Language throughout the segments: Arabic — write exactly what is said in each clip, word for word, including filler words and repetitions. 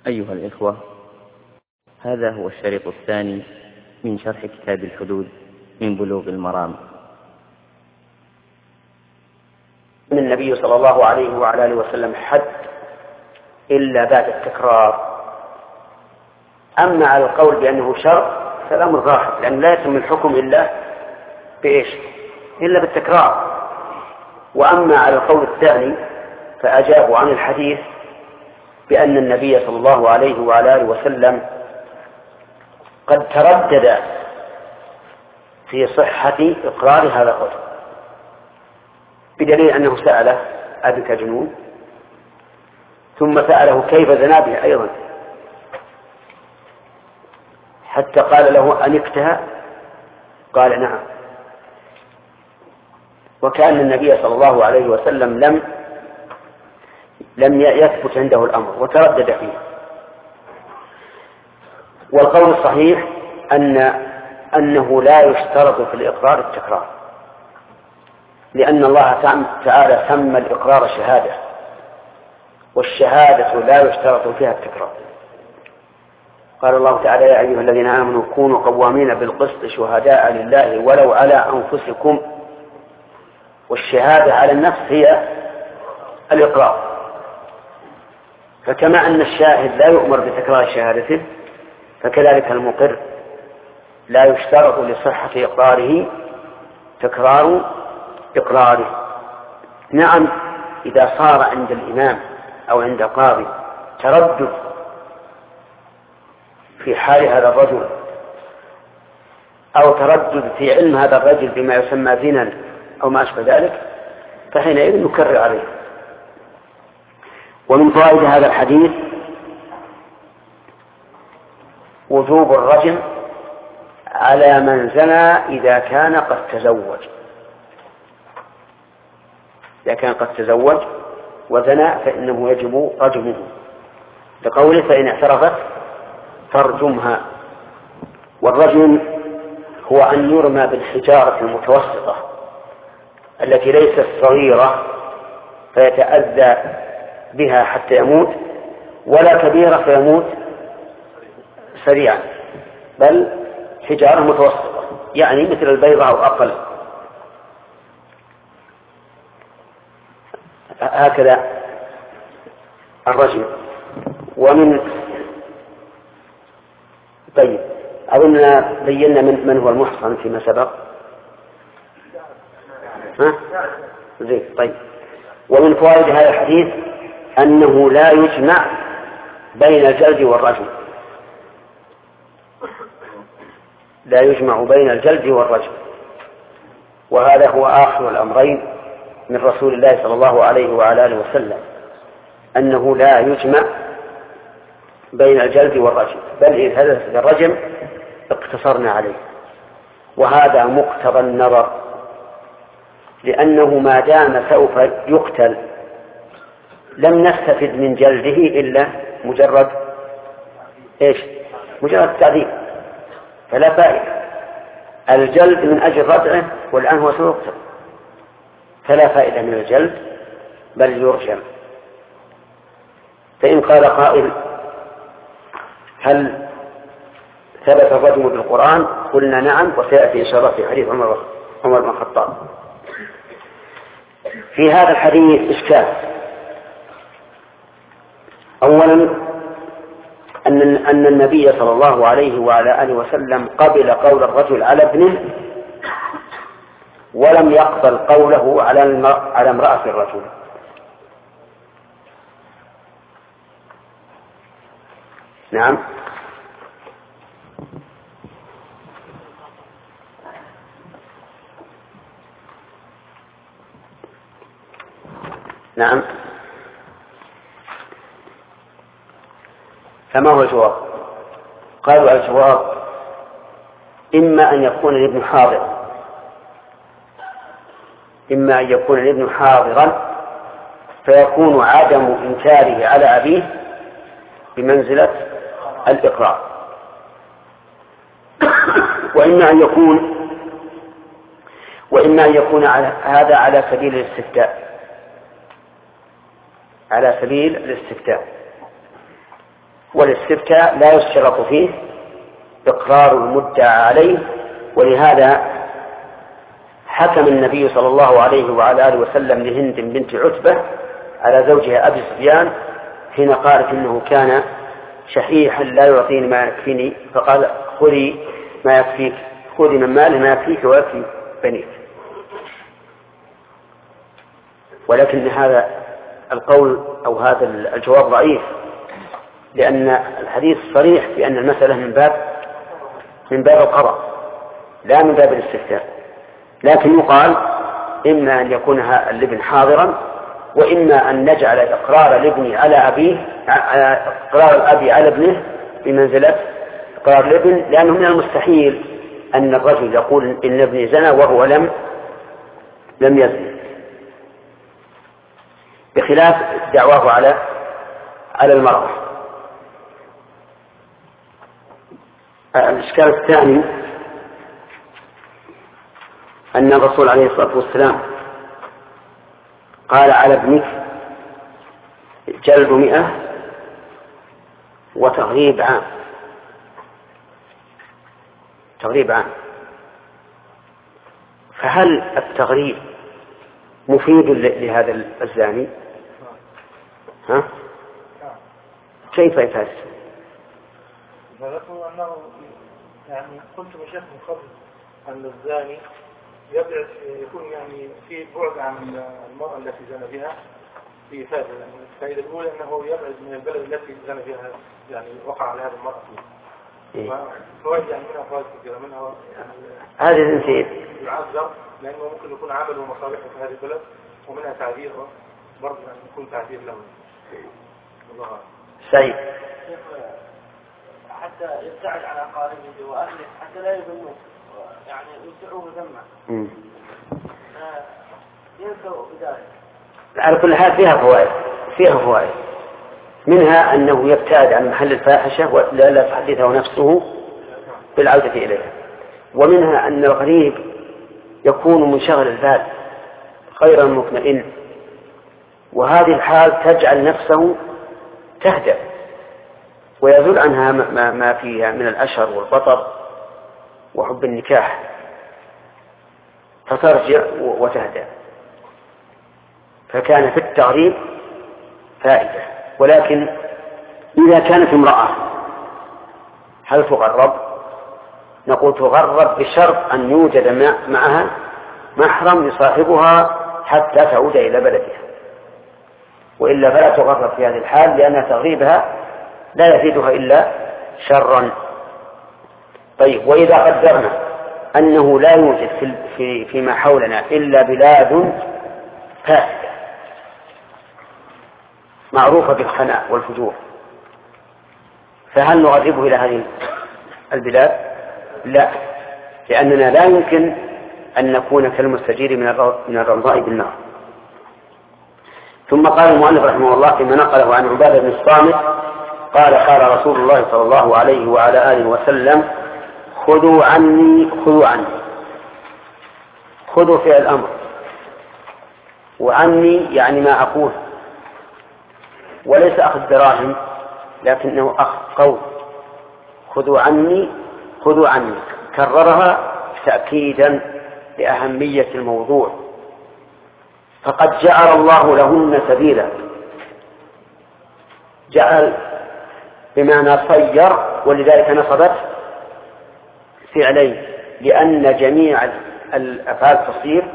أيها الإخوة، هذا هو الشريط الثاني من شرح كتاب الحدود من بلوغ المرام. من النبي صلى الله عليه وعلى آله وسلم حد إلا بعد التكرار. أما على القول بأنه شرع فالأمر ظاهر، لأن لا يتم الحكم إلا بإيش؟ إلا بالتكرار. وأما على القول الثاني فأجابوا عن الحديث بأن النبي صلى الله عليه وعلى آله وسلم قد تردد في صحة إقرار هذا الرجل، بدليل أنه سأله أبك جنون، ثم سأله كيف زنا به أيضا، حتى قال له أنكتها؟ قال نعم. وكأن النبي صلى الله عليه وسلم لم لم يثبت عنده الأمر وتردد فيه. والقول الصحيح أن أنه لا يشترط في الإقرار التكرار، لأن الله تعالى سمى الإقرار شهادة، والشهادة لا يشترط فيها التكرار. قال الله تعالى: يا أيها الذين آمنوا كونوا قوامين بالقسط شهداء لله ولو على أنفسكم. والشهادة على النفس هي الإقرار. فكما أن الشاهد لا يؤمر بتكرار شهادته، فكذلك المقر لا يشترط لصحة إقراره تكرار إقراره. نعم، إذا صار عند الإمام أو عند قاضي تردد في حال هذا الرجل، أو تردد في علم هذا الرجل بما يسمى زنا أو ما أشبه ذلك، فحينئذ نكرر عليه. ومن فوائد هذا الحديث وجوب الرجم على من زنى إذا كان قد تزوج. إذا كان قد تزوج وزنى فإنه يجب رجمه، لقوله: فإن اعترفت فارجمها. والرجم هو أن يرمى بالحجارة المتوسطة التي ليست صغيرة فيتأذى بها حتى يموت، ولا كبيرة فيموت سريعا، بل حجارة متوسطة، يعني مثل البيضة أو أقل. هكذا الرجم. ومن طيب أظننا بينا من, من هو المحصن فيما سبق. ها؟ زين. طيب. ومن فوائد هذا الحديث أنه لا يجمع بين الجلد والرجم، لا يجمع بين الجلد والرجم، وهذا هو آخر الأمرين من رسول الله صلى الله عليه وعلى آله وسلم، أنه لا يجمع بين الجلد والرجم، بل إذا حدث الرجم اقتصرنا عليه. وهذا مقتضى النظر، لأنه ما دام سوف يقتل لم نستفد من جلده إلا مجرد إيش؟ مجرد التعذيب، فلا فائدة. الجلد من أجل ردعه، والآن هو سيقتل، فلا فائدة من الجلد، بل يرجم. فإن قال قائل: هل ثبت الرجم بالقرآن؟ قلنا نعم، وسيأتي إن شاء الله في حديث عمر عمر بن الخطاب. في هذا الحديث إشكال. أولا أن أن النبي صلى الله عليه وعلى آله وسلم قبل قول الرجل على ابنه، ولم يقبل قوله على على امرأة الرجل. نعم. نعم. فما هو الجواب؟ قالوا الجواب: إما أن يكون الابن حاضرا، إما أن يكون الابن حاضرا فيكون عدم إنكاره على أبيه بمنزلة الإقرار، وإما أن يكون وإما أن يكون على هذا على سبيل الاستفتاء، على سبيل الاستفتاء والاستفتاء لا يشترط فيه إقرار المدعى عليه، ولهذا حكم النبي صلى الله عليه وعلى آله وسلم لهند بنت عتبة على زوجها أبي سفيان حين قالت إنه كان شحيحا لا يعطيني ما يكفيني، فقال خذي ما يكفيك، خذي من ماله ما يكفيك ويكفي بنيك. ولكن هذا القول أو هذا الجواب ضعيف، لأن الحديث صريح بأن المسألة من باب من باب القضاء لا من باب الاستفتاء، لكن يقال إما أن يكون الابن حاضرا، وإما أن نجعل إقرار الابن على أبيه إقرار الأب على ابنه بمنزلة إقرار الابن، لأنه من المستحيل أن الرجل يقول إن ابني زنى وهو لم لم يزن، بخلاف دعواه على على المرأة. الإشكال الثاني أن الرسول عليه الصلاة والسلام قال على ابنك جلد مئة وتغريب عام، تغريب عام. فهل التغريب مفيد لهذا الزاني؟ ها؟ كيف يفعل؟ ذكروا أنه يعني قلت مشايخ من قبل أن الزاني يبعد يكون يعني في بعد عن المرأة التي زنى بها في فائدة، الفائدة الأولى أنه يبعد من البلد التي زنى بها، يعني وقع على هذه المرأة فيه. فوائد يعني منها فوائد كثيرة، منها يعني هذه الانسان يعذر لأنه ممكن يكون عمله ومصالحه في هذه البلد، ومنها تعذير برضه يعني يكون تعذير له. الله سيد حتى يبتعد عن أقاربه وأهله حتى لا يذموه، يعني يدعوه ذمة ينسوا بذلك. على كل حال فيها فوائد فيها فوائد منها أنه يبتعد عن محل الفاحشة ولا تحدثه نفسه بالعودة إليها، ومنها أن الغريب يكون منشغل البال خيرا مطمئن، وهذه الحال تجعل نفسه تهدأ ويزول عنها ما فيها من الأشر والبطر وحب النكاح، فترجع وتهدأ. فكان في التغريب فائدة. ولكن إذا كانت امرأة هل تغرب؟ نقول تغرب بشرط أن يوجد معها محرم يصاحبها حتى تعود إلى بلدها، وإلا فلا تغرب في هذه الحال، لأن تغريبها لا يزيدها إلا شرا. طيب، وإذا قدرنا أنه لا يوجد في في فيما حولنا إلا بلاد فاسدة معروفة بالخناء والفجور، فهل نغربه إلى هذه البلاد؟ لا، لأننا لا يمكن أن نكون كالمستجير من الرمضاء بالنار. ثم قال المؤلف رحمه الله فيما نقله عن عبادة بن الصامت قال قال رسول الله صلى الله عليه وعلى آله وسلم خذوا عني خذوا عني خذوا فعل الأمر، وعني يعني ما أقول، وليس أخذ دراهم لكنه أخذ قول. خذوا عني خذوا عني كررها تأكيدا لأهمية الموضوع. فقد جعل الله لهن سبيلا، جعل بمعنى صير، ولذلك نصبت فعلين، لأن جميع الأفعال تصير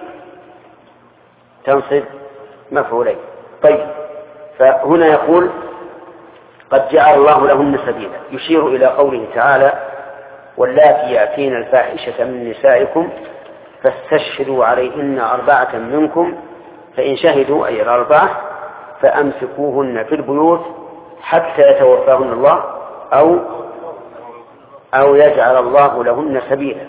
تنصب مفعولين. طيب، فهنا يقول قد جعل الله لهن سبيلا، يشير إلى قوله تعالى واللاتي يأتين الفاحشة من نسائكم فاستشهدوا عليهن أربعة منكم فإن شهدوا أي الأربعة فأمسكوهن في البيوت حتى يتوفاهن الله أو أو يجعل الله لهن سبيلا.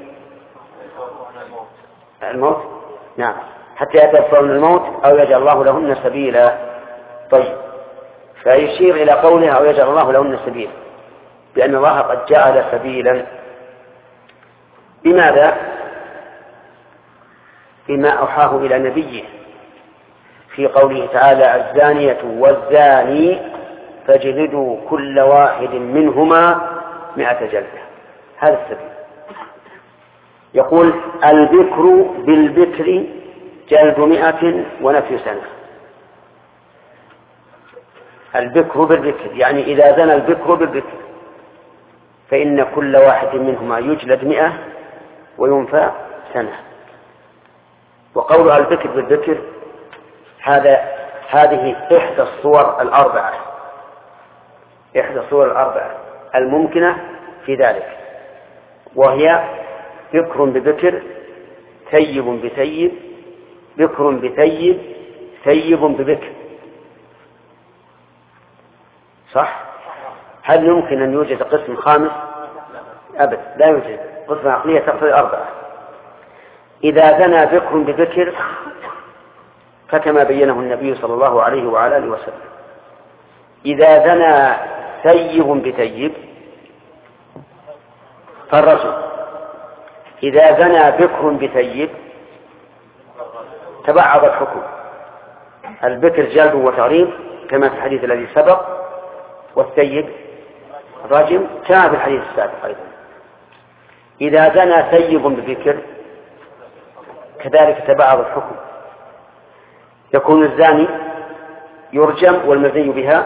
الموت نعم، حتى يتوفاهن الموت أو يجعل الله لهن سبيلا. طيب، فيشير إلى قولها أو يجعل الله لهن سبيلا، لأن الله قد جعل سبيلا. بماذا؟ بما أوحاه إلى نبيه في قوله تعالى الزانية والزاني فاجلدوا كل واحد منهما مئة جلدة. هذا السبيل. يقول البكر بالبكر جلد مئة ونفي سنة. البكر بالبكر يعني إذا زنى البكر بالبكر فإن كل واحد منهما يجلد مئة وينفى سنة. وقول البكر بالبكر هذا هذه إحدى الصور الأربعة إحدى الصور الأربعة الممكنة في ذلك، وهي بكر ببكر، ثيب بثيب، بكر بثيب، ثيب ببكر. صح؟ هل يمكن أن يوجد قسم خامس؟ أبدا لا يوجد. قسم عقلية تقتضي أربعة. إذا زنى بكر ببكر فكما بينه النبي صلى الله عليه وعلى آله وسلم. إذا زنى ثيب بثيب فالرجل. إذا زنى بكر بثيب تبعض الحكم. البكر جلد وتغريب كما في الحديث الذي سبق، والثيب رجم كما في الحديث السابق أيضا. إذا زنى ثيب ببكر كذلك تبعض الحكم، يكون الزاني يرجم والمزني بها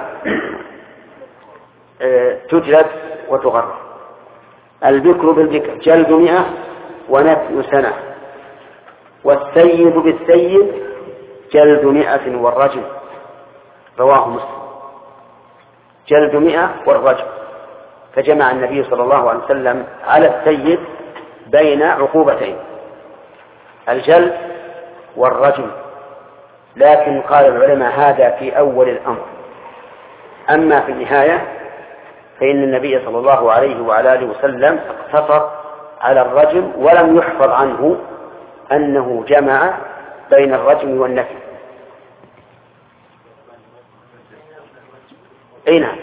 تجلد وتغرب. البكر بالبكر جلد مئة ونفي سنة، والثيب بالثيب جلد مئة والرجم. رواه مسلم. جلد مئة والرجم، فجمع النبي صلى الله عليه وسلم على الثيب بين عقوبتين الجلد والرجم. لكن قال العلماء هذا في أول الأمر، أما في النهاية فإن النبي صلى الله عليه وعلى آله وسلم اقتصر على الرجم، ولم يحفظ عنه أنه جمع بين الرجم والنفي. أي نعم،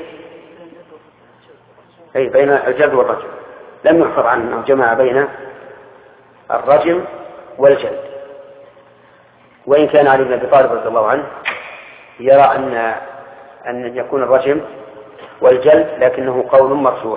أي بين الجلد والرجم، لم يحفظ عنه أنه جمع بين الرجم والجلد. وإن كان علي بن أبي طالب رضي الله عنه يرى أن أن يكون الرجم والجلد، لكنه قول مرجوح.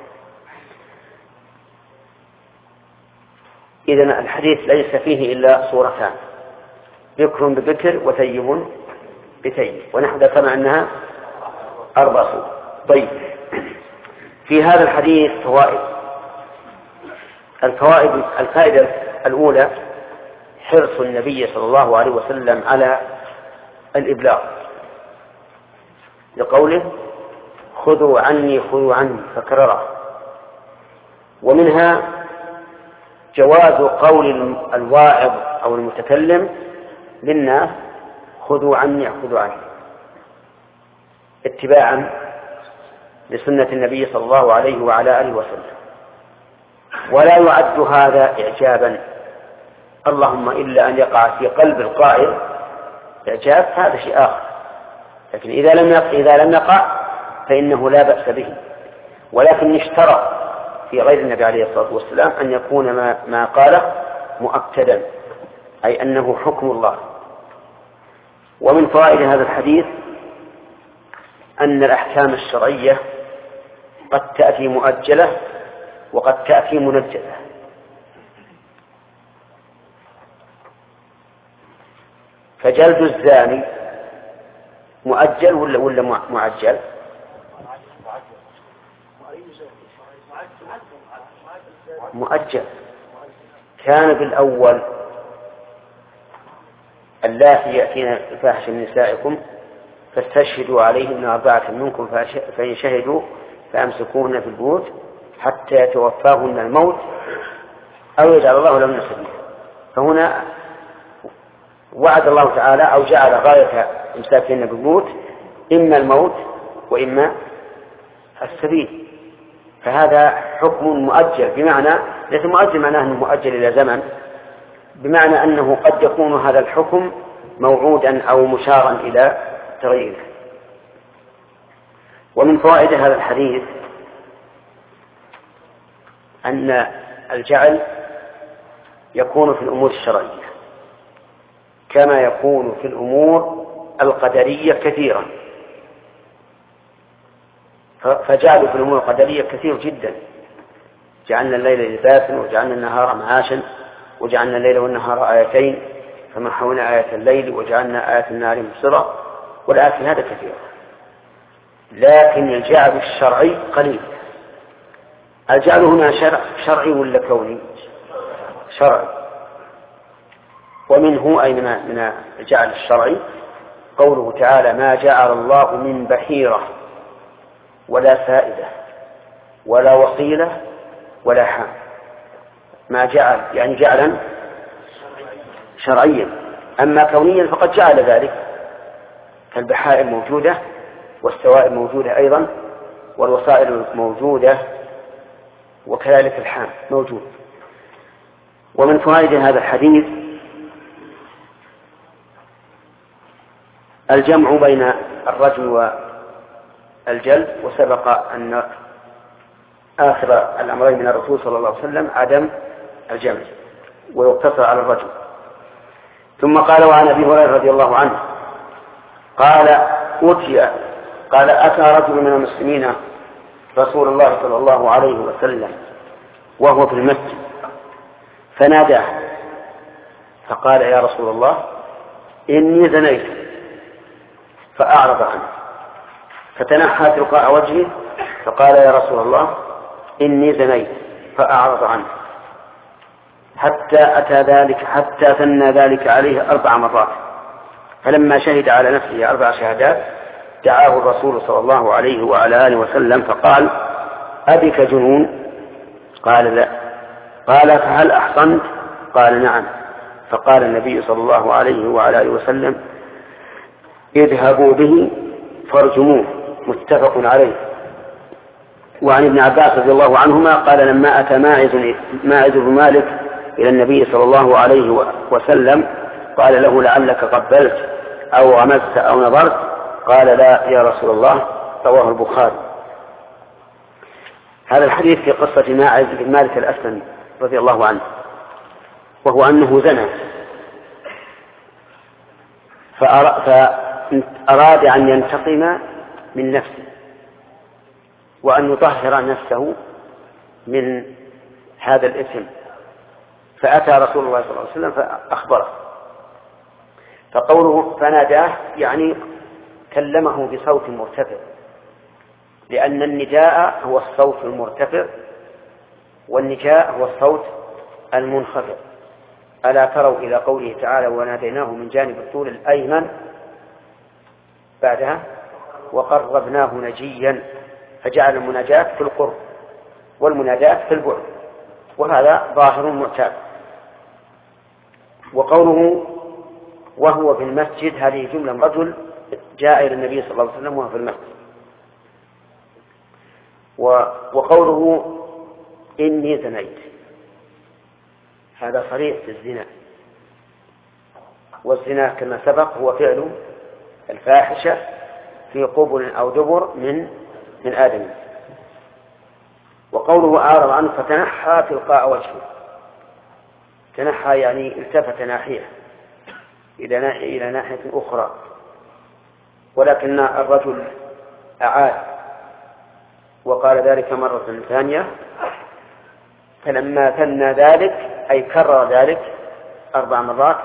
إذن الحديث ليس فيه إلا صورتان، بكر ببكر وثيب بثيب، ونحن ذكرنا أنها أربع صور. طيب، في هذا الحديث فوائد. الفوائد الفائدة الأولى حرص النبي صلى الله عليه وسلم على الإبلاغ، لقوله خذوا عني خذوا عني فكرره. ومنها جواز قول الواعظ أو المتكلم للناس خذوا عني خذوا عني، اتباعا لسنة النبي صلى الله عليه وعلى آله وسلم. ولا يعد هذا إعجابا، اللهم إلا أن يقع في قلب القائل إعجاب، هذا شيء آخر. لكن إذا لم يقع, إذا لم يقع فإنه لا بأس به. ولكن اشترط في غير النبي عليه الصلاة والسلام أن يكون ما, ما قاله مؤكدا، أي أنه حكم الله. ومن فوائد هذا الحديث أن الأحكام الشرعية قد تأتي مؤجلة وقد تأتي منجزة. فجلد الزاني مؤجل ولا ولا معجل؟ مؤجل. كان بالأول اللاتي يأتين الفاحشة من نسائكم فاستشهدوا عليهن أربعة منكم فإن شهدوا فأمسكوهن في البيوت حتى يتوفاهن الموت أو يجعل الله لهن سبيلا. فهنا وعد الله تعالى أو جعل غاية إمساكهن بالبيوت إما الموت وإما السبيل. فهذا حكم مؤجل، بمعنى ليس مؤجل معناه أنه مؤجل إلى زمن، بمعنى أنه قد يكون هذا الحكم موعودا أو مشارا إلى تغييره. ومن فوائد هذا الحديث أن الجعل يكون في الأمور الشرعية كما يكون في الأمور القدرية كثيرا. فجعلوا في الأمور القدرية كثير جدا. جعلنا الليل لباسا وجعلنا النهار معاشا وجعلنا الليل والنهار آيتين فمحونا آية الليل وجعلنا آية النهار مبصرة، والآيات في هذا كثيرة. لكن الجعل الشرعي قليل. الجعل هنا شرع شرعي ولا كوني؟ شرعي. ومنه أي من الجعل الشرعي قوله تعالى: ما جعل الله من بحيرة ولا فائدة ولا وصيلة ولا حام. ما جعل يعني جعلا شرعيا. أما كونيا فقد جعل ذلك، فالبحائر موجودة والسوائل موجودة أيضا والوسائل موجودة وكذلك الحام موجود. ومن فوائد هذا الحديث الجمع بين الرجم والجلد، وسبق أن آخر الأمرين من الرسول صلى الله عليه وسلم عدم الجمع ويقتصر على الرجم. ثم قال: وعن أبي هريرة رضي الله عنه قال: أتي قال أتى رجل من المسلمين رسول الله صلى الله عليه وسلم وهو في المسجد فناداه فقال: يا رسول الله إني زنيت، فأعرض عنه، فتنحى تلقاء وجهه فقال: يا رسول الله إني زنيت، فأعرض عنه، حتى أتى ذلك حتى ثنى ذلك عليه أربع مرات. فلما شهد على نفسه أربع شهادات دعاه الرسول صلى الله عليه وعلى آله وسلم فقال: أبك جنون؟ قال: لا. قال: فهل أحصنت؟ قال: نعم. فقال النبي صلى الله عليه وعلى آله وسلم: اذهبوا به فارجموه. متفق عليه. وعن ابن عباس رضي الله عنهما قال: لما أتى ماعز ماعز بن مالك إلى النبي صلى الله عليه وسلم قال له: لعلك قبلت أو غمست أو نظرت؟ قال: لا يا رسول الله. رواه البخاري. هذا الحديث في قصة ماعز بن مالك الأسلمي رضي الله عنه، وهو أنه زنى فأراد أن ينتقم من نفسه وأن يطهر نفسه من هذا الإثم، فأتى رسول الله صلى الله عليه وسلم فأخبره. فقوله فناداه يعني كلمه بصوت مرتفع، لأن النداء هو الصوت المرتفع والنجاء هو الصوت المنخفض. ألا تروا إلى قوله تعالى: وناديناه من جانب الطول الأيمن، بعدها وقربناه نجيا، فجعل المناجاة في القرب والمناداة في البعد، وهذا ظاهر معتاد. وقوله وهو في المسجد هذه جملة رجل جاء إلى النبي صلى الله عليه وسلم وهو في المسجد. وقوله إني زنيت هذا صريح في الزنا، والزنا كما سبق هو فعل الفاحشة في قبل أو دبر من من آدم. وقوله أعرض عنه فتنحى تلقاء وجهه، تنحى يعني التفت ناحية إلى ناحية إلى ناحية أخرى، ولكن الرجل أعاد وقال ذلك مرة ثانية، فلما ثنى ذلك أي كرر ذلك أربع مرات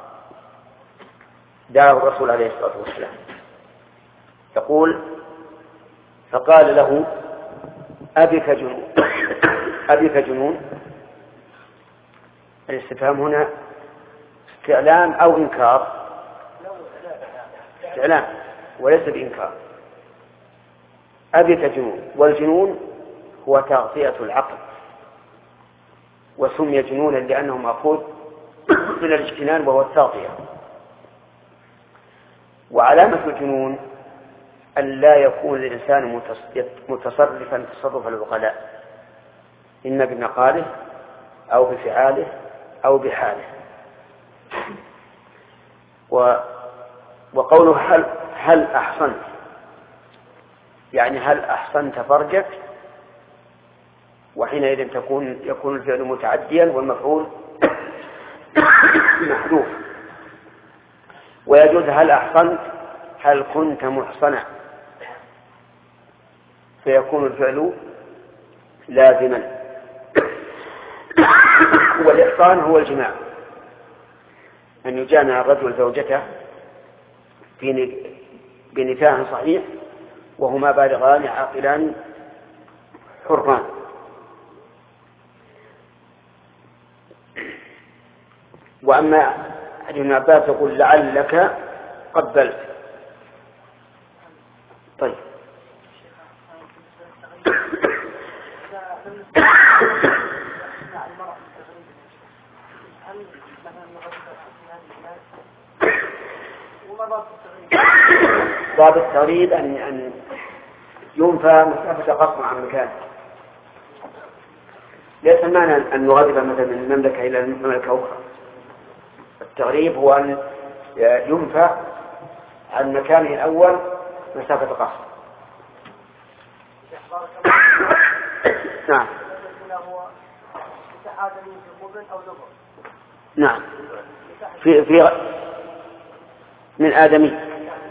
دعاه الرسول عليه الصلاة والسلام. يقول: فقال له: أبك جنون؟ أبك جنون؟ الاستفهام هنا استعلام أو إنكار؟ استعلام وليس بإنكار. أبك جنون، والجنون هو تغطية العقل، وسمي جنونا لأنه مأخوذ من الاجتنان وهو التغطية. وعلامة الجنون أن لا يكون الإنسان متصرفا تصرف العقلاء، إما بمقاله أو بفعاله أو بحاله. وقوله هل, هل أحصنت يعني هل أحصنت فرجك، وحينئذ تكون يكون الفعل متعديا والمفعول محذوف. ويجوز هل أحصنت هل كنت محصنا، فيكون الفعل لازما. والإحصان هو الجماع، أن يجامع الرجل زوجته بنكاح صحيح وهما بالغان عاقلان حران. وأما ابن عباس يقول لعلك قبلت. طيب باب التغريب أن أن ينفى مسافة قصر عن مكان. ليس المعنى أن نغرب مثلا من مملكة إلى مملكة أخرى. التغريب هو أن ينفى عن مكانه الأول مسافة قصر. نعم. نعم. في في من آدمي.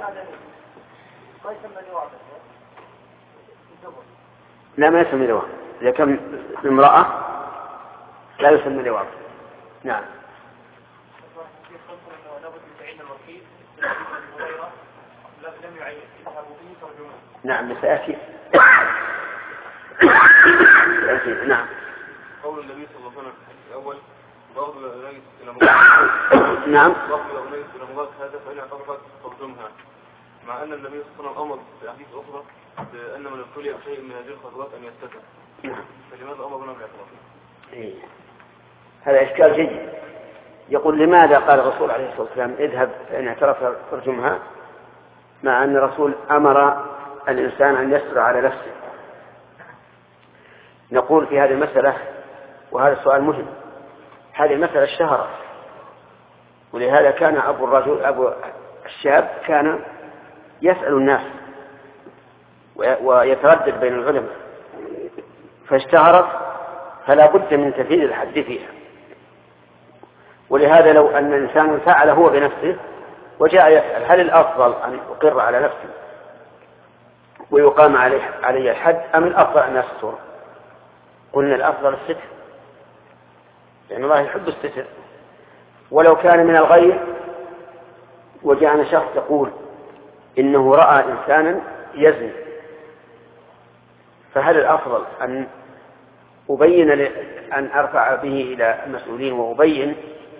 لا ما يسمى لواء. إذا كان امرأة لا يسمى لواء. نعم. نعم سأتي. نعم. قول النبي صلى الله عليه وسلم الأول ضرب الأناس إلى مغاق. نعم. ضرب الأناس إلى مغاق هذا فإن اعترفت ترجمها، مع أن النبي صلى الله عليه وسلم أمر في أحاديث أخرى بأن من ابتلي بشيء من هذه الخطوات أن يستتر. نعم. فلماذا أمرنا بالاعتراف؟ إيه. هذا إشكال جيد. يقول لماذا قال الرسول عليه الصلاة والسلام اذهب فإن اعترف ترجمها، مع أن الرسول أمر الإنسان أن يسر على نفسه. نقول في هذه المسألة، وهذا السؤال مهم، هذه المسألة اشتهرت، ولهذا كان أبو الرجل أبو الشاب كان يسأل الناس ويتردد بين العلماء، فاشتهرت فلا بد من تفعيل الحد فيها. ولهذا لو أن الإنسان فعل هو بنفسه وجاء يسأل هل الأفضل أن يقر على نفسه ويقام عليه عليه الحد أم الأفضل أن يستر؟ قلنا الأفضل الستر، لأن الله يحب الستر. ولو كان من الغير وجاءنا شخص يقول إنه رأى إنسانا يزني، فهل الأفضل أن أبين أن أرفع به إلى المسؤولين وأبين،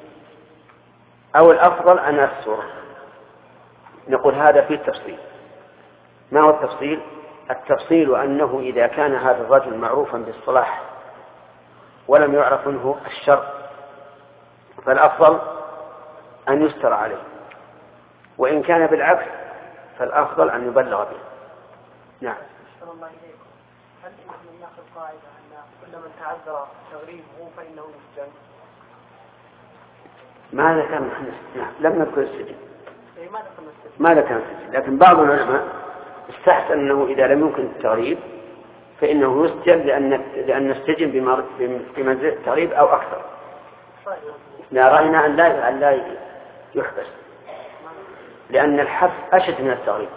أو الأفضل أن أستر؟ نقول هذا فيه تفصيل. ما هو التفصيل؟ التفصيل أنه إذا كان هذا الرجل معروفا بالصلاح ولم يعرف منه الشر فالأفضل أن يستر عليه، وإن كان بالعكس فالأفضل أن يبلغ به. نعم. هل من ناخذ قاعدة أن كل من تعذر تغريبه فإنه يسجن؟ ما ذكر محمد. نعم. لم نذكر السجن. ما ذكر السجن، لكن بعض العلماء استحسن أنه إذا لم يمكن التغريب فإنه يسجن لأن لأن السجن بمنزلة التغريب أو أكثر. لا رأينا أن لا أن لا يحبس، لأن الحبس أشد من التغريب.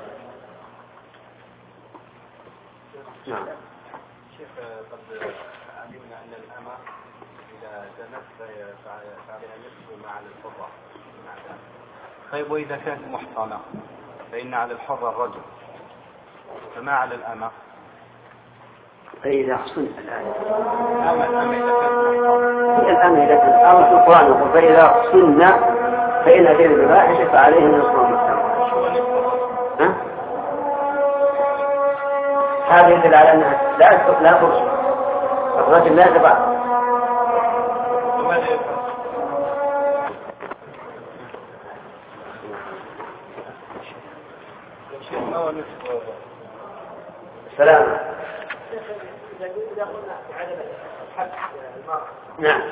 نعم. شيخ قد علمنا أن الأمة إذا زنت فعليها نصف ما على الحرة. طيب وإذا كانت محصنة فإن على الحرة الرجل، فما على الأمة؟ فإذا حصن الآية الأمة إذا كانت هي الأمة إذا كانت أمة في القرآن يقول فإذا حصن فإن أتينا بفاحشة فعليه نصف ما ها؟ هذا يدل على أنها لا لا فرصة الرجل لا تبع. سلام. نعم.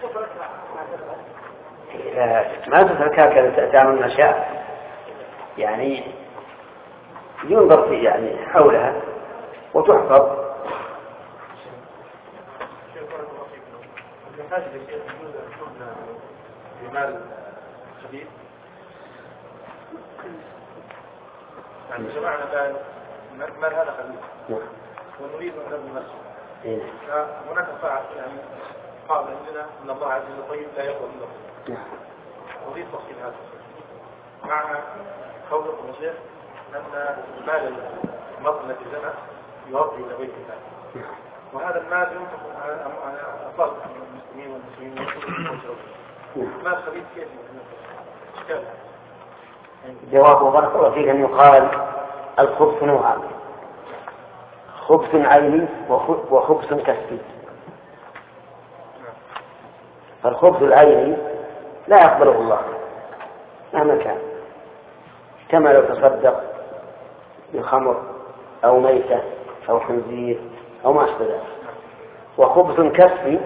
ما تترك هكذا تعمل أشياء يعني ينظر في يعني حولها وتحفظ. بمال خبيث يعني سمعنا الآن مال هذا خبيث ونريد أن نبني مسجد. هناك قاعدة يعني قاعدة عندنا أن الله عز وجل لا يقبل إلا الطيب. أريد تفصيل هذا مع قولكم يا شيخ أن مال المرء الذي زنى يرد إلى بيت الله، وهذا المال ينفق على أطفال المسلمين والمسلمين والمسلمين. ما الخبيث كيف إشكال؟ جواب بارك الله فيك أن يقال الخبث نوعان: خبث عيني وخبث كسبي. فالخبث العيني لا يقبله الله مهما كان، كما لو تصدق بخمر أو ميتة أو خنزير أو ما أشبه ذلك. وخبث كسبي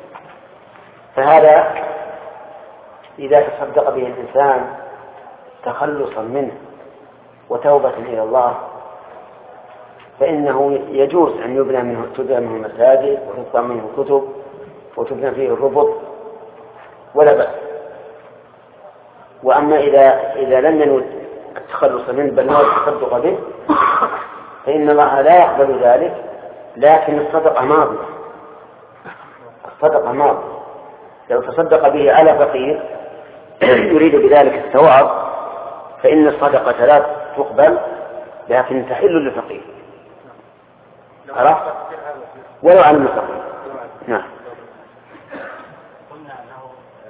فهذا إذا تصدق به الإنسان تخلصا منه وتوبة إلى الله فإنه يجوز أن يبنى منه تبنى منه مساجد وتطبع منه كتب وتبنى فيه الربط ولا بأس. وأما إذا إذا لم ينوي التخلص منه بل نوى التصدق به فإن الله لا يقبل ذلك، لكن الصدقة ماضية. الصدقة ماضية. لو تصدق به على فقير يريد بذلك الثواب فإن الصدقة لا تقبل، لكن تحل للفقير. عرفت؟ ولو عن المفقير. نعم. قلنا أنه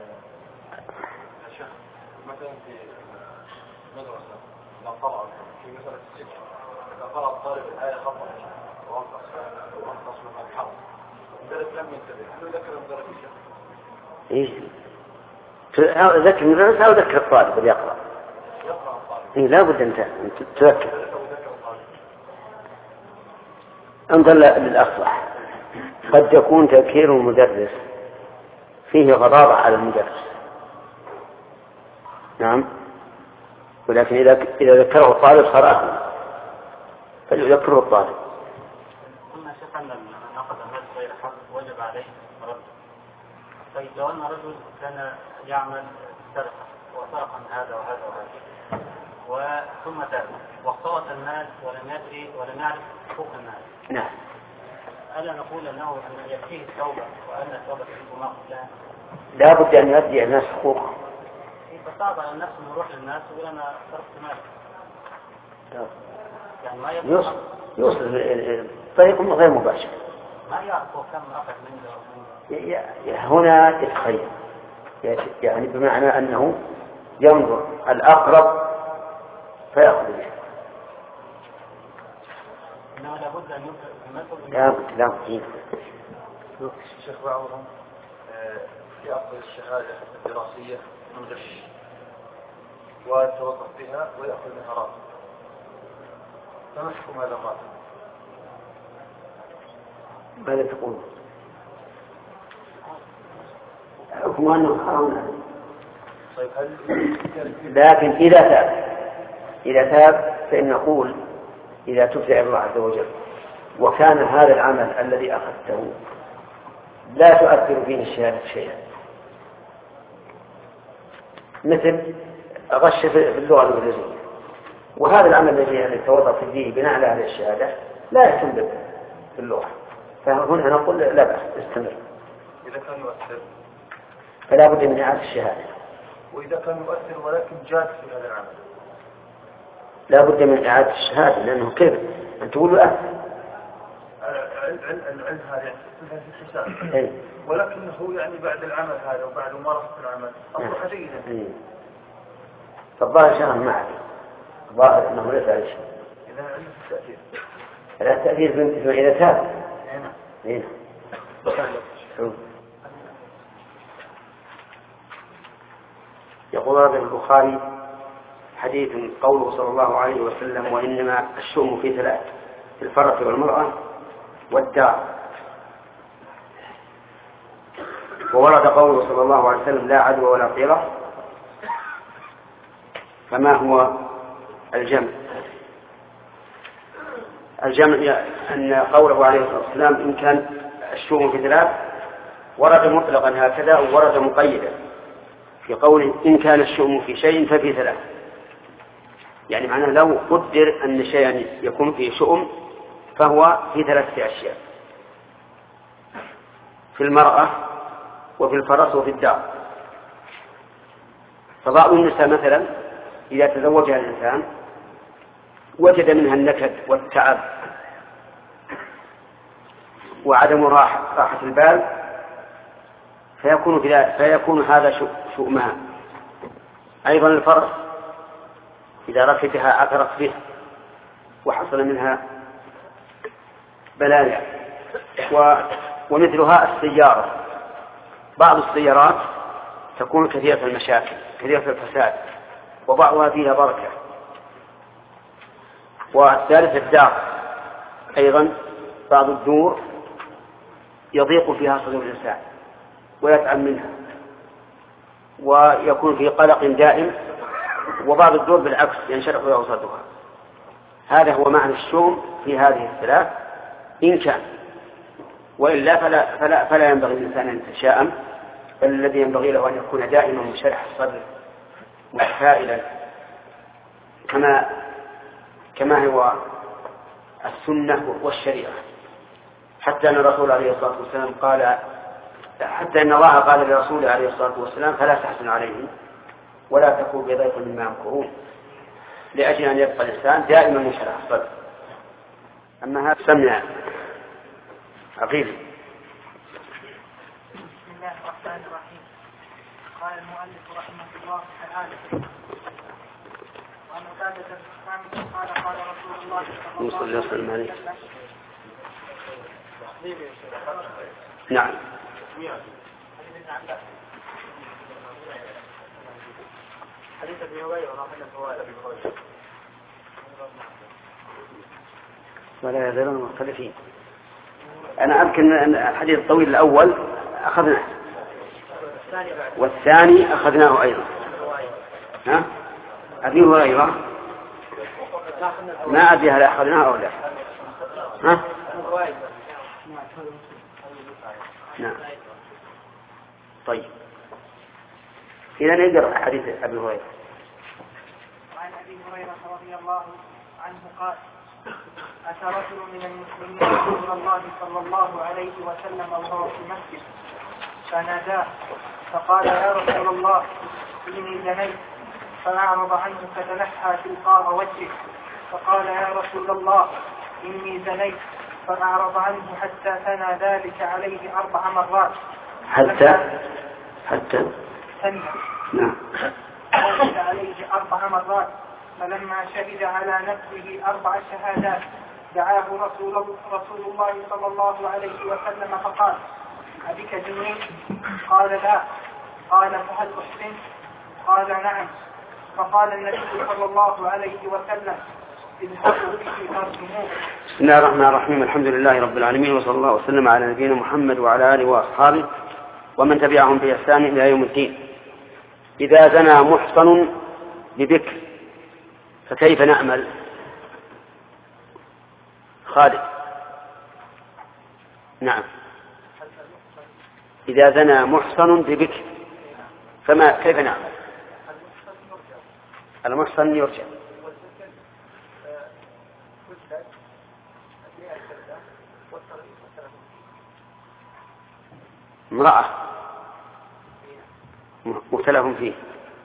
شيخ مثلا في مدرسة إذا قرأ في مسألة السجن إذا قرأ الطالب الآية خطأ وانقص وانقص من الحرب المدرس لم ينتبه، هل يذكر المدرس الشيخ؟ إيه ذكر المدرس أو ذكر الطالب اللي يقرأ؟ يقرأ الطالب. إيه لا بد أن تذكر. انظر للأصلح. قد يكون تذكير المدرس فيه غضاضة على المدرس، نعم، ولكن إذا إذا ذكره الطالب صار أهلا فليذكره الطالب. قلنا شيخ أن ناقض الناس غير حق وجب عليه رد. طيب لو أن رجل كان يعمل سرقة وسرق من هذا وهذا وهذا وثم تاب واختلط الناس ولم يدري ولم يعرف حقوق الناس، نعم، ألا نقول أنه أن يكفيه التوبة وأن التوبة تجب ما قبلها؟ لا بد أن يؤدي الناس حقوقهم. فصعب على النفس أن يروح للناس ويقول أنا صرفت مالي. يعني ما يوصل يوصل طريق غير مباشر. ما يعرف كم أخذ منه. هنا يتخيل، يعني بمعنى أنه ينظر الأقرب فيأخذ به. إنه لابد أن يبدأ بمثل. لا بد لا بد. شيخ بعضهم يأخذ الشهادة الدراسية من غش ويتوظف بها ويأخذ منها راتب، فما حكم هذا الراتب؟ ماذا تقول؟ حكم أنه حرام. طيب هل لكن إذا تاب إذا تاب فإن نقول إذا تبت إلى الله عز وجل وكان هذا العمل الذي أخذته لا تؤثر فيه الشهادة شيئا، مثل غش في اللغة الإنجليزية، وهذا العمل الذي توظف فيه بناء على هذه الشهادة لا يهتم في اللغة، فهنا نقول لا بأس استمر. إذا كان يؤثر فلا بد من إعادة الشهادة. وإذا كان يؤثر ولكن جاد في هذا العمل لا بد من إعادة الشهادة، لأنه كيف أن تقول له أثر العلم هذا في الحساب، ولكنه يعني بعد العمل هذا وبعد ممارسة العمل أصبح جيدا. فالظاهر شهر معك، الظاهر أنه ليس عليه شيء. إذا عنده التأثير لا التأثير من إذا تاب. هنا يقول رضي البخاري حديث قوله صلى الله عليه وسلم وإنما الشؤم في ثلاث: في الفرس والمرأة والدار. وورد قوله صلى الله عليه وسلم لا عدوى ولا طيرة. فما هو الجمع؟ الجمع أن قوله عليه الصلاة والسلام إن كان الشؤم في ثلاث ورد مطلقا هكذا وورد مقيدا في قوله إن كان الشؤم في شيء ففي ثلاث، يعني معناه لو قدر أن شيئا يكون فيه شؤم فهو في ثلاثة أشياء: في المرأة وفي الفرس وفي الدار. فبعض النساء مثلا إذا تزوجها الإنسان وجد منها النكد والتعب وعدم راحة, راحة البال، فيكون, فيكون هذا شؤمها. أيضا الفرس إذا ركبها عثرت به وحصل منها بلايا. ومثلها السيارة، بعض السيارات تكون كثيرة المشاكل كثيرة الفساد وبعضها فيها بركة. والثالث الدار، أيضا بعض الدور يضيق فيها صدور الإنسان ويتعب منها ويكون في قلق دائم، وبعض الدور بالعكس ينشرح له صدرها. هذا هو معنى الشؤم في هذه الثلاث إن كان، وإلا فلا, فلا, فلا ينبغي الإنسان أن يتشاءم، بل الذي ينبغي له أن يكون دائما منشرح الصدر متفائلا كما كما هو السنة والشريعة. حتى أن الرسول عليه الصلاة والسلام قال حتى أن الله قال لرسوله عليه الصلاة والسلام: فلا تحزن عليهم ولا تكون بضيق مما يمكرون، لأجل أن يبقى الإنسان دائما منشرح الصدر. أما هذا سمع عقيل. بسم الله الرحمن الرحيم. قال المؤلف رحمه الله تعالى: وعن عبادة بن الصامت قال قال رسول الله صلى الله عليه وسلم: نعم. حديث ابن هريرة ولا يزالون مختلفين. أنا أذكر أن الحديث الطويل الأول أخذناه والثاني أخذناه أيضا. ها؟ أبي هريرة ما أدري هل أخذناه أو لا. ها؟ نعم. طيب، إذا نقرأ حديث أبي هريرة. وعن أبي هريرة رضي الله عنه قال: أتى رجل من المسلمين رسول الله صلى الله عليه وسلم وهو في المسجد فناداه فقال: يا رسول الله إني زنيت. فأعرض عنه فتنحى تلقاء وجهه فقال: يا رسول الله إني زنيت. فأعرض عنه حتى ثنى ذلك عليه أربع مرات. حتى حتى ثنى نعم ذلك عليه أربع مرات. فلما شهد على نفسه أربع شهادات دعاه رسول, رسول الله صلى الله عليه وسلم فقال: أبك جنين؟ قال: لا. قال: فهل أحسن؟ قال: نعم. فقال النبي صلى الله عليه وسلم: اذهبوا به فارجموه. بسم الله الرحمن الرحيم. الحمد لله رب العالمين، وصلى الله وسلم على نبينا محمد وعلى آله وأصحابه ومن تبعهم بإحسان إلى يوم الدين. إذا زنى محصن ببكر فكيف نعمل؟ خالد. نعم. إذا زنى محصن ببكر فما كيف نعمل؟ المحصن يرجع. امرأة مختلف فيه.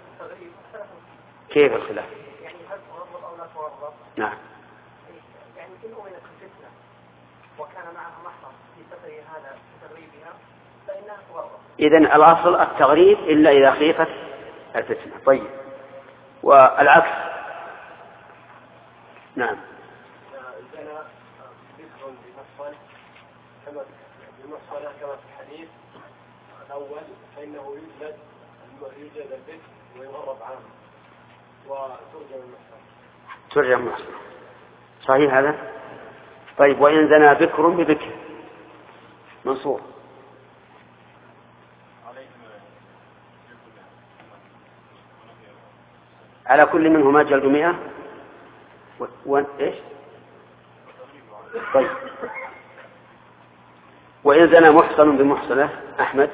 كيف الخلاف؟ يعني هل تغضب أو لا تغضب؟ نعم. يعني إن أمنت الفتنة وكان معها محرم في سفر هذا في تغريبها فإنها تغضب. إذن الأصل التغريب إلا إذا خيفت الفتنة. طيب، والعكس. نعم. زنا بكر بمحصن كما بمحصنة كما في الحديث الأول فإنه يوجد يوجد البكر ويغرب عنه وترجم المحصن. ترجم المحصن. صحيح هذا؟ طيب، وإن زنا بكر ببكر منصور على كل منهما جلد مئة و... و... إيش؟ طيب، وإن زنا محصن بمحصنة أحمد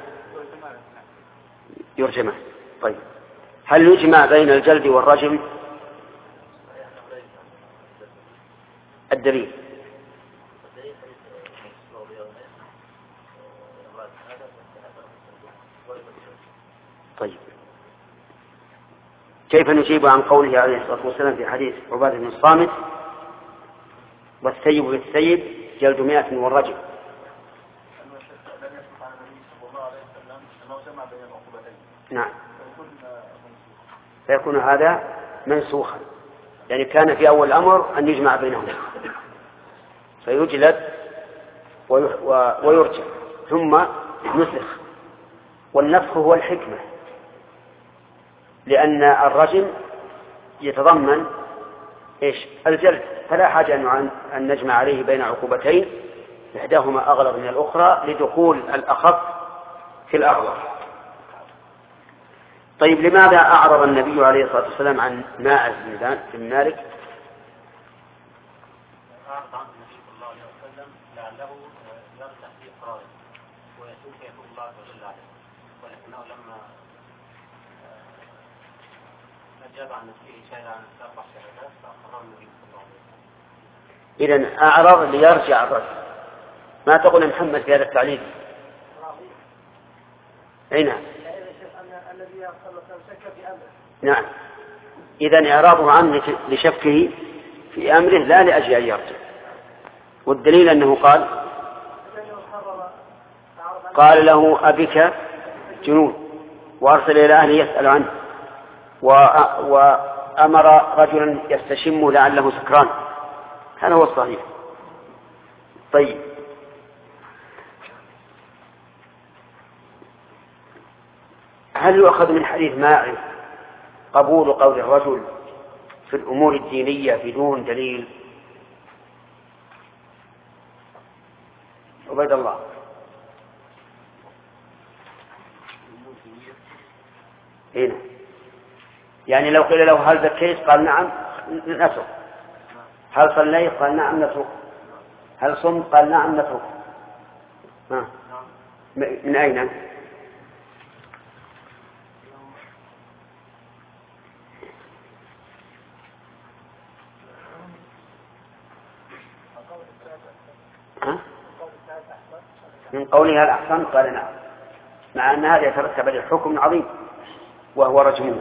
يرجمه. طيب، هل يجمع بين الجلد والرجم؟ الدليل طيب كيف نجيب عن قوله عليه الصلاة والسلام في حديث عبادة بن الصامت والثيب بالثيب جلد مئة والرجم؟ نعم فيكون هذا منسوخا، يعني كان في أول الأمر أن يجمع بينهما فيجلد ويرجع ثم نسخ، والنسخ هو الحكمة، لأن الرجم يتضمن إيش؟ الجلد، فلا حاجة أن نجمع عليه بين عقوبتين إحداهما أغلظ من الأخرى لدخول الأخف في الأغلظ. طيب لماذا أعرض النبي عليه الصلاة والسلام عن ماعز بن مالك؟ أعرض عنه النبي صلى الله عليه وسلم لعله يرجع في إقراره ويتوب يتوب الله عز وجل عليه، ولكنه لما أجاب عن نفسه شهد عن أربع شهادات فأقره النبي صلى الله عليه وسلم. إذن أعرض ليرجع الرجل. ما تقول محمد في هذا التعليل؟ أي نعم. نعم، إذن إعراضه عنه لشكه في أمره لا لأجل أن يرجع، والدليل أنه قال قال له أبك جنون وأرسل إلى أهله يسأل عنه وأمر رجلا يستشمه لعله سكران، هذا هو الصحيح. طيب هل يؤخذ من حديث ماعز قبول قول الرجل في الأمور الدينية بدون دليل؟ عبيد الله. هنا يعني لو قيل له هل زكيت قال نعم نترك، هل صليت قال نعم نترك، هل صمت قال نعم نترك. ها. من أين؟ من قولها الأحسن قال نعم، مع أن هذا يترتب عليه حكم عظيم وهو رجمه.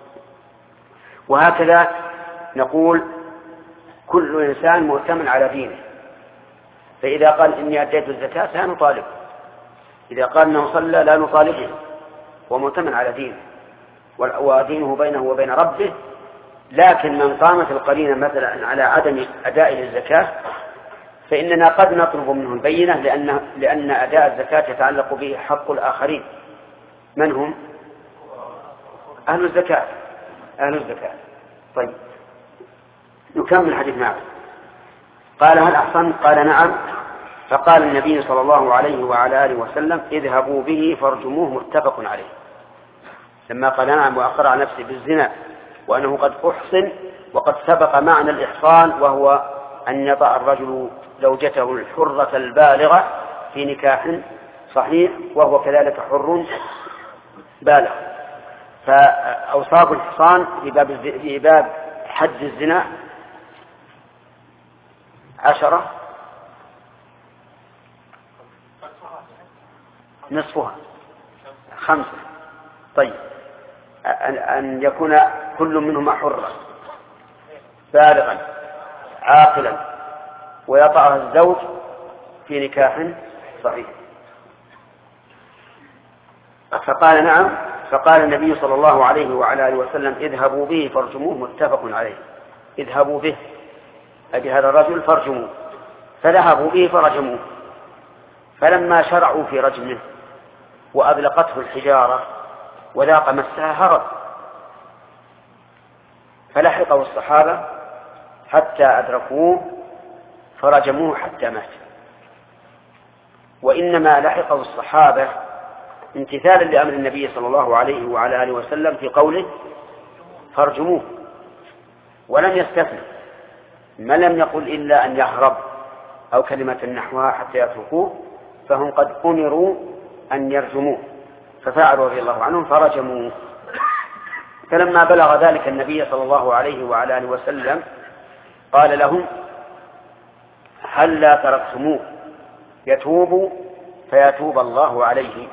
وهكذا نقول كل إنسان مؤتمن على دينه، فإذا قال إني أديت الزكاة لا نطالب، إذا قال أنه صلى لا نطالبه، ومؤتمن على دينه ودينه بينه وبين ربه. لكن من قامت القرينة مثلا على عدم أداء الزكاة فإننا قد نطلب منه البينة، لأن, لأن أداء الزكاة يتعلق به حق الآخرين. من هم؟ أهل الزكاة، أهل الزكاة. طيب نكمل حديث معه. قال هل أحسن؟ قال نعم. فقال النبي صلى الله عليه وعلى آله وسلم اذهبوا به فارجموه، متفق عليه. لما قال نعم وأقرع نفسه بالزنا وأنه قد أحصن، وقد سبق معنى الإحصان وهو أن يضع الرجل زوجته الحرة البالغة في نكاح صحيح وهو كذلك حر بالغ. فأوصاف الإحصان في باب حد الزنا عشرة، نصفها خمسة. طيب أن يكون كل منهما حرا بالغا عاقلا ويطأها الزوج في نكاح صحيح. فقال نعم. فقال النبي صلى الله عليه وعلى آله وسلم اذهبوا به فارجموه، متفق عليه. اذهبوا به أبي هذا الرجل فارجموه، فذهبوا به فرجموه. فلما شرعوا في رجمه وأبلقته الحجارة وذاق مسها هرب، فلحقه الصحابة حتى أدركوه فرجموه حتى مات. وإنما لحقه الصحابة امتثالا لأمر النبي صلى الله عليه وعلى آله وسلم في قوله فارجموه، ولم يستثنى، ما لم يقل إلا أن يهرب أو كلمة نحوها حتى يتركوه، فهم قد أمروا أن يرجموه ففعلوا رضي الله عنهم فرجموه. فلما بلغ ذلك النبي صلى الله عليه وعلى آله وسلم قال لهم هل لا تركتموه يتوب فيتوب الله عليه،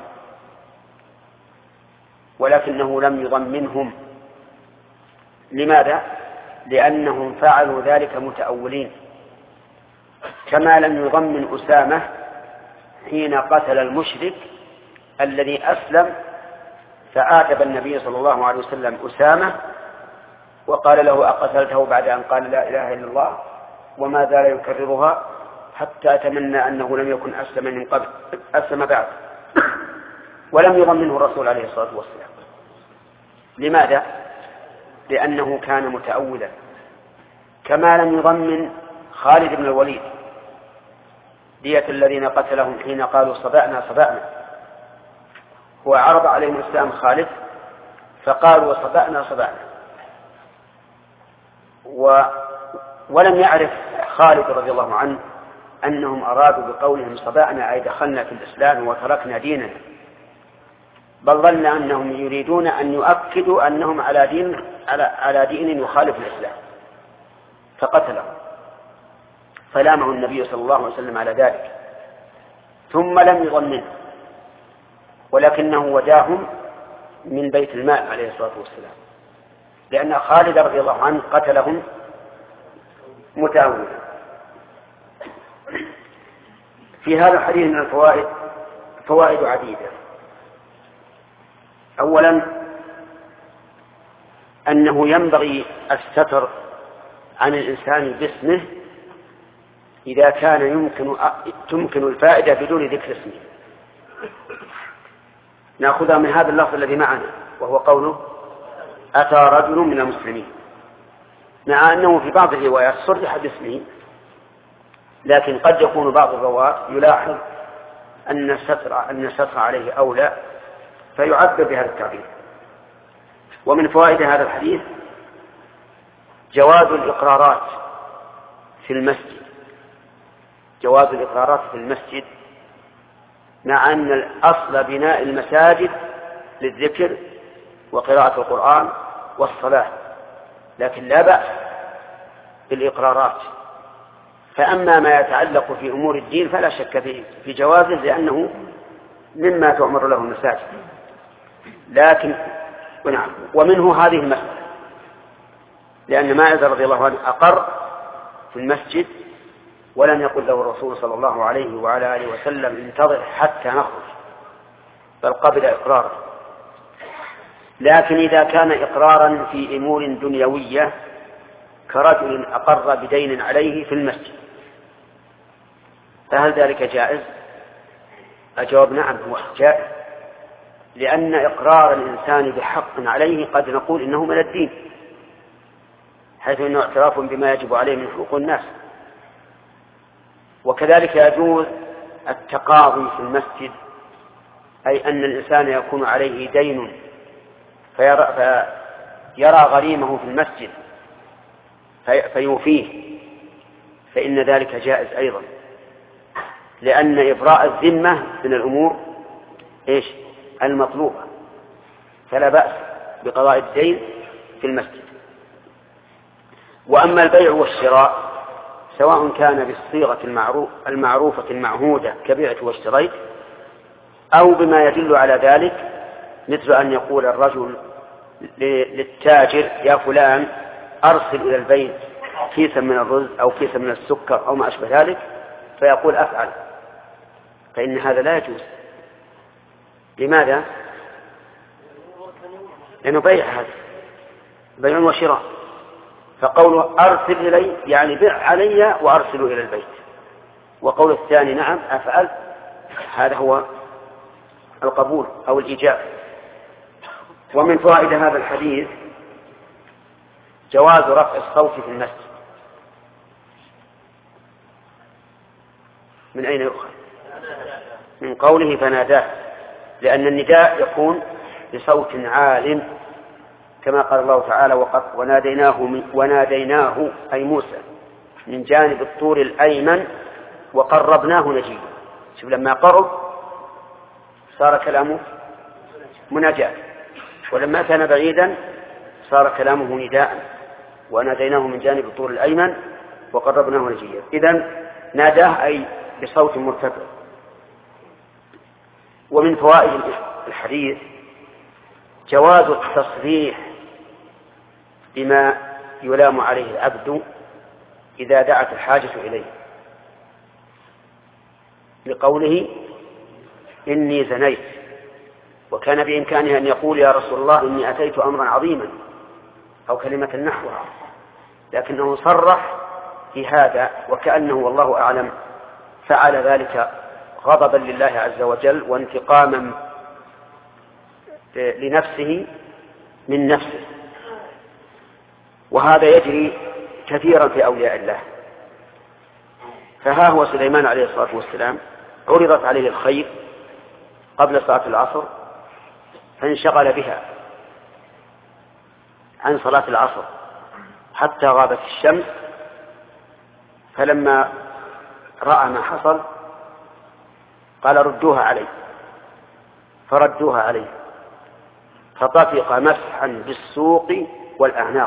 ولكنه لم يضمنهم. لماذا؟ لأنهم فعلوا ذلك متأولين، كما لم يضمن أسامة حين قتل المشرك الذي أسلم، فآتب النبي صلى الله عليه وسلم أسامة وقال له: أقتلته بعد أن قال لا إله إلا الله؟ وما زال يكررها حتى أتمنى أنه لم يكن أسلم من قبل، أسلم بعد. ولم يضمنه الرسول عليه الصلاة والسلام. لماذا؟ لأنه كان متأولا، كما لم يضمن خالد بن الوليد دية الذين قتلهم حين قالوا صبأنا صبأنا، هو عرض عليهم الإسلام خالد فقالوا صبأنا صبأنا، و ولم يعرف خالد رضي الله عنه أنهم أرادوا بقولهم صبأنا أي دخلنا في الإسلام وتركنا ديننا، بل ظن أنهم يريدون أن يؤكدوا أنهم على دين على على دين يخالف الإسلام، فقتلهم، فلامه النبي صلى الله عليه وسلم على ذلك، ثم لم يضمنه، ولكنه وداهم من بيت المال عليه الصلاة والسلام، لأن خالد رضي الله عنه قتلهم متأولا. في هذا الحديث من الفوائد فوائد عديدة. أولا أنه ينبغي الستر عن الإنسان باسمه إذا كان يمكن تمكن الفائدة بدون ذكر اسمه. نأخذها من هذا اللفظ الذي معنا، وهو قوله: أتى رجل من المسلمين، مع أنه في بعض الروايات صرح باسمه، لكن قد يكون بعض الرواة يلاحظ أن الستر أن الستر عليه أولى فيعبر بهذا التعبير. ومن فوائد هذا الحديث جواز الإقرارات في المسجد، جواز الإقرارات في المسجد، مع أن الأصل بناء المساجد للذكر وقراءة القرآن والصلاة، لكن لا بأس بالإقرارات. فأما ما يتعلق في أمور الدين فلا شك في جوازه، لأنه مما تؤمر له المساجد. لكن ونعم ومنه هذه المسألة، لأن ماعز رضي الله عنه أقر في المسجد ولم يقل له الرسول صلى الله عليه وعلى آله وسلم انتظر حتى نخرج، بل قبل إقراره. لكن إذا كان إقرارا في أمور دنيوية كرجل أقر بدين عليه في المسجد، فهل ذلك جائز؟ أجاب: نعم، هو جائز، لأن إقرار الإنسان بحق عليه قد نقول إنه من الدين، حيث إنه اعتراف بما يجب عليه من حقوق الناس. وكذلك يجوز التقاضي في المسجد، أي أن الإنسان يكون عليه دين فيرى, فيرى غريمه في المسجد فيوفيه، فإن ذلك جائز أيضا، لأن إبراء الذمة من الأمور إيش؟ المطلوبة، فلا بأس بقضاء الدين في المسجد. وأما البيع والشراء سواء كان بالصيغة المعروفة المعهودة كبيعت واشتريت، أو بما يدل على ذلك، مثل أن يقول الرجل للتاجر: يا فلان أرسل إلى البيت كيسا من الرز أو كيسا من السكر أو ما أشبه ذلك، فيقول أفعل، فإن هذا لا يجوز. لماذا؟ لأنه بيع، هذا بيع وشراء. فقوله أرسل إلي يعني بيع علي وأرسل إلى البيت، وقول الثاني نعم أفعل، هذا هو القبول أو الإيجاب. ومن فوائد هذا الحديث جواز رفع الصوت في المسجد. من أين يؤخذ؟ من قوله فناداه، لأن النداء يكون بصوت عال، كما قال الله تعالى: وقد وناديناه, من وناديناه أي موسى من جانب الطور الأيمن وقربناه نجيا. شوف لما قرب صار كلامه مناجاة، ولما كان بعيدا صار كلامه نداء، وناديناه من جانب الطور الأيمن وقربناه نجيا. إذن ناداه أي بصوت مرتفع. ومن فوائد الحديث جواز التصريح بما يلام عليه العبد إذا دعت الحاجة إليه، لقوله إني زنيت، وكان بإمكانه أن يقول يا رسول الله إني أتيت أمرا عظيما أو كلمة نحوها، لكنه صرح في هذا وكأنه والله أعلم فعل ذلك غضبا لله عز وجل وانتقاما لنفسه من نفسه. وهذا يجري كثيرا في أولياء الله. فها هو سليمان عليه الصلاة والسلام عرضت عليه الخير قبل صلاة العصر فانشغل بها عن صلاة العصر حتى غابت الشمس، فلما رأى ما حصل قال ردوها عليه، فردوها عليه فطفق مسحا بالسوق والأعناق.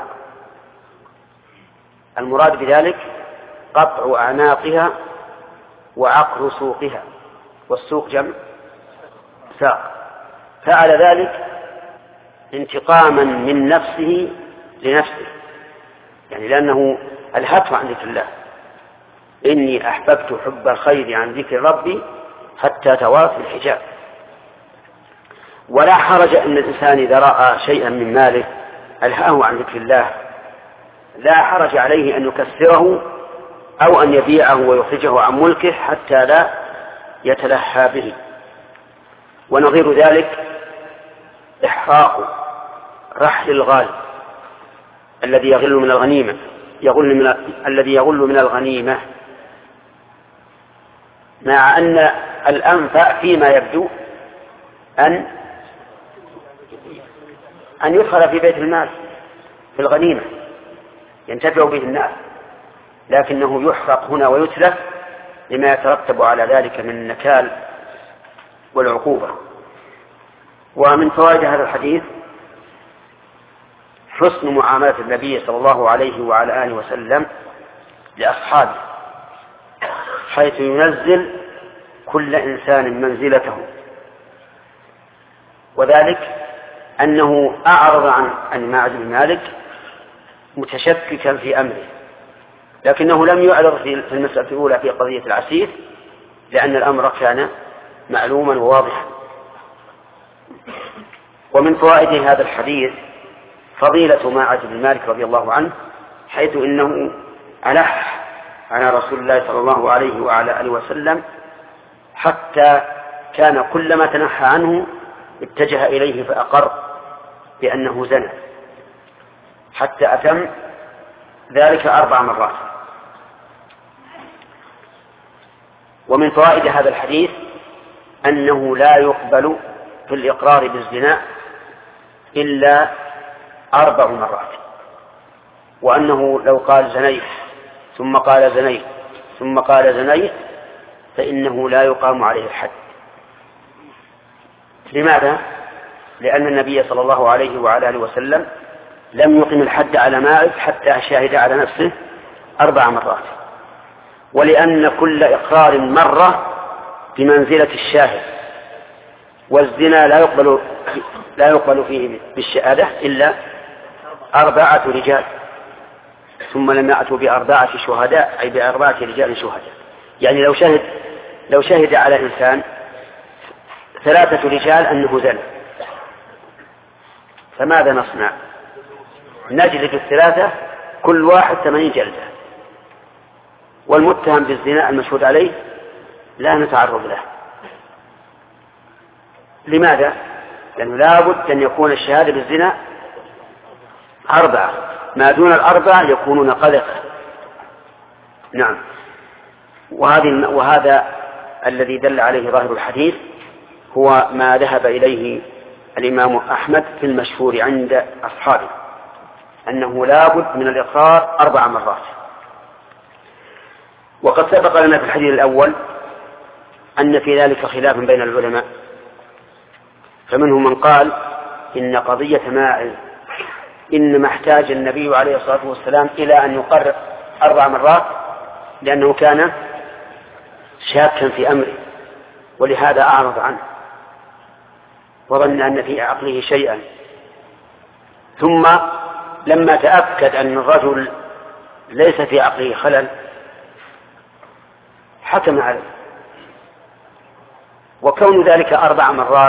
المراد بذلك قطع أعناقها وعقر سوقها، والسوق جمع ساق. فعل ذلك انتقاما من نفسه لنفسه، يعني لأنه الهته عن ذكر الله، إني أحببت حب الخير عن ذكر ربي حتى توافي الحجاب. ولا حرج أن الإنسان إذا رأى شيئا من ماله ألهاه عن ذكر الله لا حرج عليه أن يكسره أو أن يبيعه ويخرجه عن ملكه حتى لا يتلهى به. ونظير ذلك إحراق رحل الغال الذي يغل من الغنيمة يغل من الذي يغل من الغنيمة، مع أن الأنفع فيما يبدو أن أن يدخل في بيت المال في الغنيمة ينتفع به الناس، لكنه يحرق هنا ويتلف لما يترتب على ذلك من النكال والعقوبة. ومن فوائد هذا الحديث حسن معاملة النبي صلى الله عليه وعلى آله وسلم لأصحابه، حيث ينزل كل إنسان منزلته، وذلك أنه أعرض عن عن ماعز بن مالك متشككا في أمره، لكنه لم يعرض في المسألة الأولى في قضية العسير لأن الأمر كان معلوما وواضحا. ومن فوائد هذا الحديث فضيلة ماعز بن مالك رضي الله عنه، حيث إنه ألح على رسول الله صلى الله عليه وعلى آله وسلم حتى كان كلما تنحى عنه اتجه إليه فأقر بأنه زنى، حتى أتم ذلك أربع مرات. ومن فوائد هذا الحديث أنه لا يقبل في الإقرار بالزنا إلا أربع مرات، وأنه لو قال زنيت ثم قال زنيت ثم قال زنيت فإنه لا يقام عليه الحد. لماذا؟ لأن النبي صلى الله عليه وعلى آله وسلم لم يقم الحد على ماعز حتى شاهد على نفسه أربع مرات، ولأن كل إقرار مرة بمنزلة الشاهد، والزنا لا يقبل لا يقبل فيه بالشهادة إلا أربعة رجال، ثم لم يأتوا بأربعة شهداء أي بأربعة رجال شهداء. يعني لو شهد لو شهد على إنسان ثلاثة رجال أنه زنى، فماذا نصنع؟ نجلد الثلاثة كل واحد ثمانين جلدة، والمتهم بالزنا المشهود عليه لا نتعرض له. لماذا؟ لأنه لا بد أن يكون الشهادة بالزنا أربعة، ما دون الأربعة يكونون قذفا. نعم. وهذه وهذا الذي دل عليه ظاهر الحديث هو ما ذهب إليه الإمام أحمد في المشهور عند أصحابه، أنه لا بد من الإقرار أربع مرات. وقد سبق لنا في الحديث الأول أن في ذلك خلاف بين العلماء، فمنهم من قال إن قضية ماعز إنما احتاج النبي عليه الصلاة والسلام إلى أن يقرر أربع مرات لأنه كان شاكا في أمره ولهذا أعرض عنه. وظن أن في عقله شيئا، ثم لما تأكد أن الرجل ليس في عقله خلل حكم عليه. وكون ذلك أربع مرات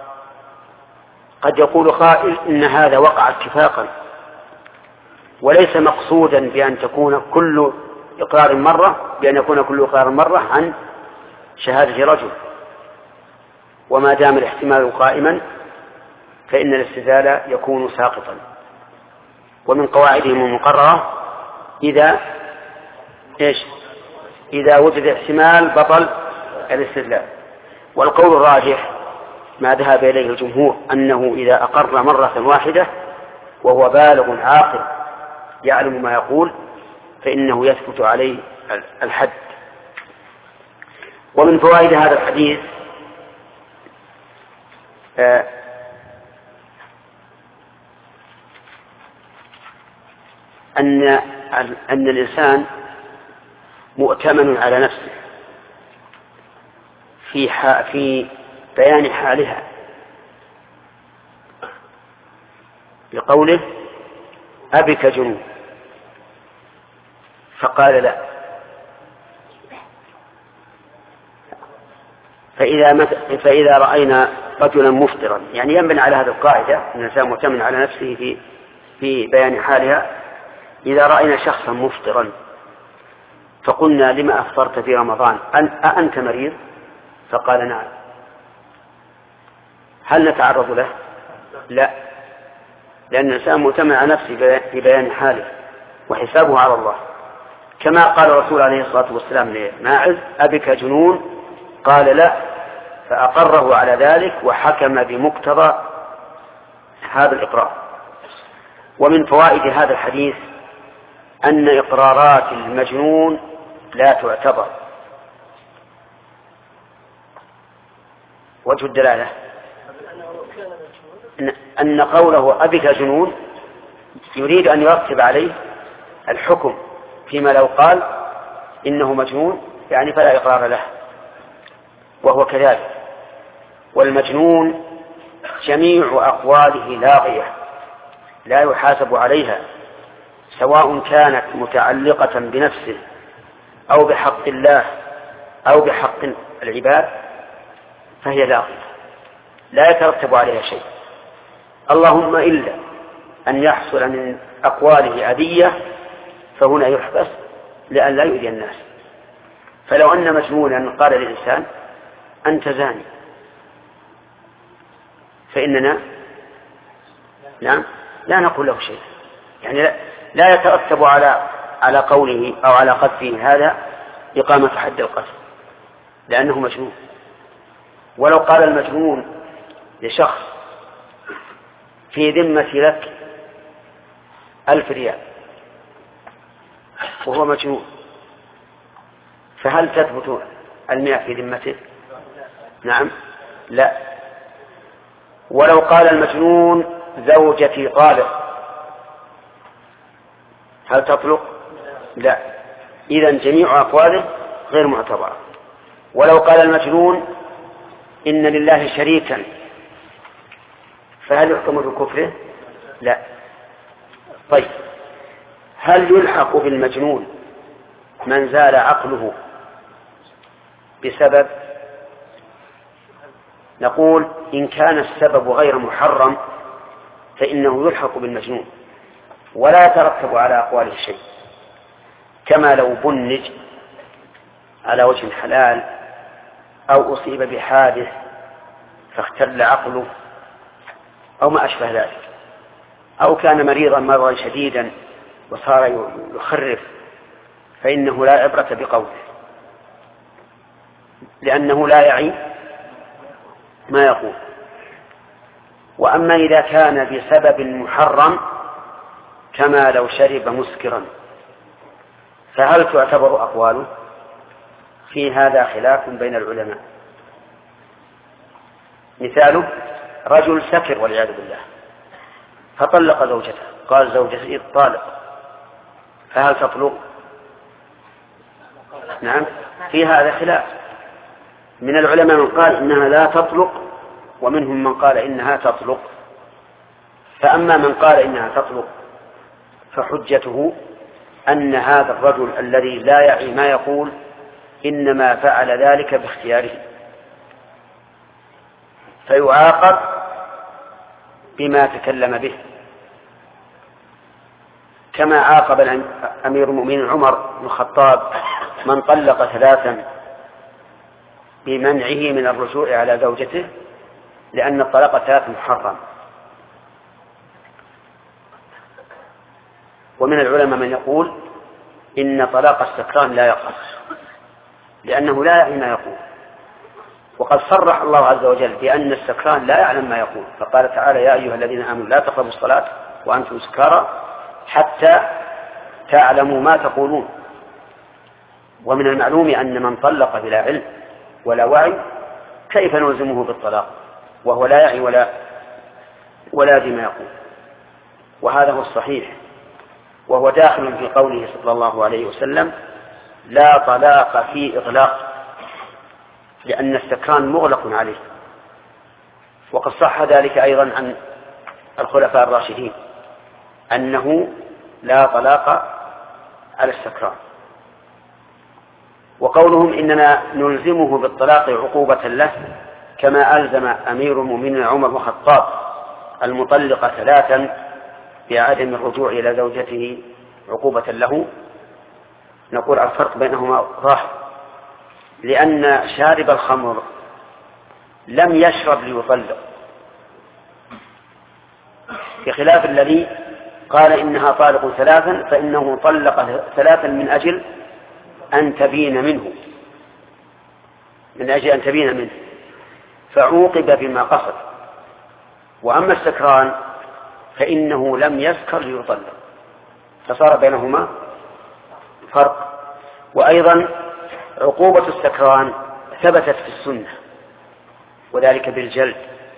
قد يقول قائل إن هذا وقع اتفاقا، وليس مقصودا بأن تكون كل إقرار مرة بأن يكون كل إقرار مرة عن شهادة رجل، وما دام الاحتمال قائما فإن الاستدلال يكون ساقطا. ومن قواعدهم المقررة إذا إيش إذا وجد احتمال بطل الاستدلال. والقول الراجح ما ذهب إليه الجمهور أنه إذا أقر مرة واحدة وهو بالغ عاقل يعلم ما يقول فإنه يثبت عليه الحد. ومن فوائد هذا الحديث آه أن أن الإنسان مؤتمن على نفسه في في بيان حالها، لقوله أبك جنون فقال لا. فإذا فإذا رأينا رجلا مفطرا، يعني ينبني على هذه القاعدة أن الإنسان مؤتمن على نفسه في في بيان حالها. إذا رأينا شخصا مفطرا فقلنا لما أفطرت في رمضان أأنت مريض؟ فقال نعم، هل نتعرض له؟ لا، لأن الإنسان مؤتمن على نفسه في بيان حاله وحسابه على الله. كما قال الرسول عليه الصلاة والسلام لماعز أبك جنون؟ قال لا، فأقره على ذلك وحكم بمقتضى هذا الإقرار. ومن فوائد هذا الحديث أن إقرارات المجنون لا تعتبر. وجه الدلالة أن قوله أبك جنون يريد أن يرتب عليه الحكم، فيما لو قال إنه مجنون يعني فلا إقرار له، وهو كذلك. والمجنون جميع أقواله لاغية لا يحاسب عليها، سواء كانت متعلقة بنفسه أو بحق الله أو بحق العباد فهي لاغية لا يترتب عليها شيء، اللهم إلا أن يحصل من أقواله أذية فهنا يحبس لأن لا يؤذي الناس. فلو أن مجنونا قال للإنسان أنت زاني فإننا نعم لا نقول له شيء، يعني لا, لا يترتب على على قوله أو على قذفه هذا إقامة حد القذف لأنه مجنون. ولو قال المجنون لشخص في ذمة لك ألف ريال وهو مجنون فهل تثبت المئة في ذمته؟ نعم لا. ولو قال المجنون زوجتي طالق هل تطلق؟ لا. إذن جميع أقواله غير معتبرة. ولو قال المجنون إن لله شريكا فهل يحكم بكفره؟ لا. طيب هل يلحق بالمجنون من زال عقله بسبب؟ نقول إن كان السبب غير محرم فإنه يلحق بالمجنون ولا يترتب على أقواله شيء، كما لو بنج على وجه حلال أو أصيب بحادث فاختل عقله أو ما أشبه ذلك، أو كان مريضا مرضا شديدا وصار يخرف فإنه لا عبرة بقوله لأنه لا يعي ما يقول. وأما إذا كان بسبب محرم كما لو شرب مسكرا فهل تعتبر أقواله؟ في هذا خلاف بين العلماء. مثاله رجل سكر والعياذ بالله فطلق زوجته قال زوجتي طالق فهل تطلق؟ نعم في هذا خلاف من العلماء من قال إنها لا تطلق ومنهم من قال إنها تطلق. فأما من قال إنها تطلق فحجته أن هذا الرجل الذي لا يعي ما يقول إنما فعل ذلك باختياره، فيعاقب بما تكلم به، كما عاقب أمير المؤمنين عمر بن الخطاب من طلق ثلاثا بمنعه من الرجوع على زوجته، لأن الطلاق ثلاث محرم. ومن العلماء من يقول إن طلاق السكران لا يقع لأنه لا يعلم ما يقول، وقد صرح الله عز وجل بأن السكران لا يعلم ما يقول، فقال تعالى يا أيها الذين آمنوا لا تقربوا الصلاة وأنتم سكارى حتى تعلموا ما تقولون. ومن المعلوم أن من طلق بلا علم ولا وعي كيف نلزمه بالطلاق وهو لا يعي ولا ولا يدري ما يقول؟ وهذا هو الصحيح، وهو داخل في قوله صلى الله عليه وسلم لا طلاق في إغلاق، لأن السكران مغلق عليه. وقد صح ذلك أيضا عن الخلفاء الراشدين أنه لا طلاق على السكران. وقولهم إننا نلزمه بالطلاق عقوبة له كما ألزم أمير المؤمنين عمر بن الخطاب المطلق ثلاثا بعدم الرجوع إلى زوجته عقوبة له، نقول الفرق بينهما ظاهر، لأن شارب الخمر لم يشرب ليطلق، بخلاف الذي قال إنها طالق ثلاثا فإنه طلق ثلاثا من أجل أن تبين منه من أجل أن تبين منه فعوقب بما قصد. وأما السكران فإنه لم يسكر ليطلق، فصار بينهما فرق. وأيضا عقوبة السكران ثبتت في السنة وذلك بالجلد،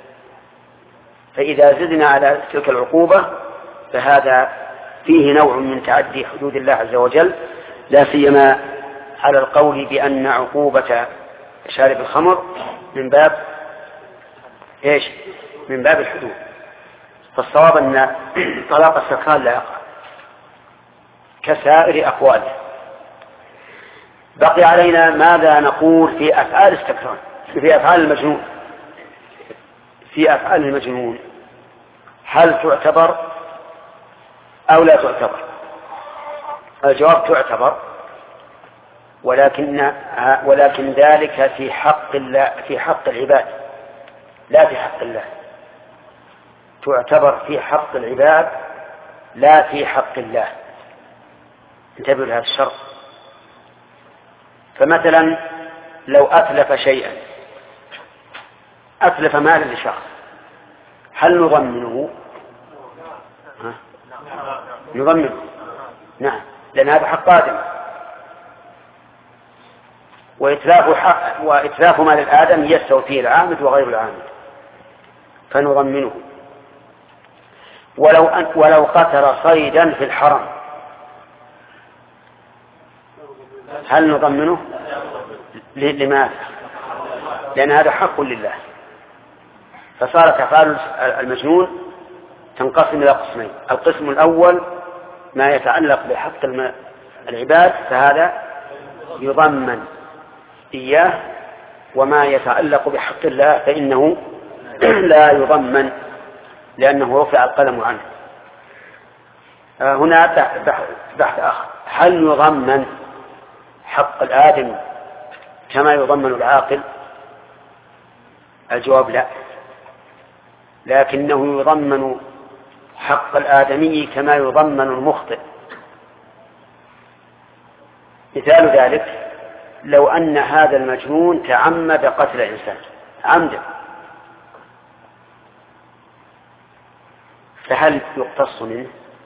فإذا زدنا على تلك العقوبة فهذا فيه نوع من تعدي حدود الله عز وجل، لا سيما على القول بأن عقوبة شارب الخمر من باب إيش؟ من باب الحدود. فالصواب أن طلاق السكران لا يقع كسائر أقواله. بقي علينا ماذا نقول في أفعال السكران، في أفعال المجنون. في أفعال المجنون هل تعتبر أو لا تعتبر؟ الجواب تعتبر، ولكن ولكن ذلك في حق الله، في حق العباد لا في حق الله. تعتبر في حق العباد لا في حق الله. انتبهوا لهذا الشرط. فمثلا لو أتلف شيئا، أتلف مالا لشخص، هل نضمنه؟ ها؟ نضمنه نعم، لأن هذا حق آدم، وإتلاف, حق وإتلاف مال الآدم يستوي فيه العامد وغير العامد، فنضمنه. ولو, أن ولو قتل صيدا في الحرم هل نضمنه؟ لماذا؟ لأن هذا حق لله. فصارت أفعال المجنون تنقسم إلى قسمين: القسم الأول ما يتعلق بحق العباد فهذا يضمن إياه، وما يتعلق بحق الله فإنه لا يضمن لأنه رفع القلم عنه. هنا بحث آخر: هل يضمن حق الآدم كما يضمن العاقل؟ الجواب لا، لكنه يضمن حق الآدمي كما يضمن المخطئ. مثال ذلك لو أن هذا المجنون تعمد قتل إنسان عمدا، فهل يقتص منه؟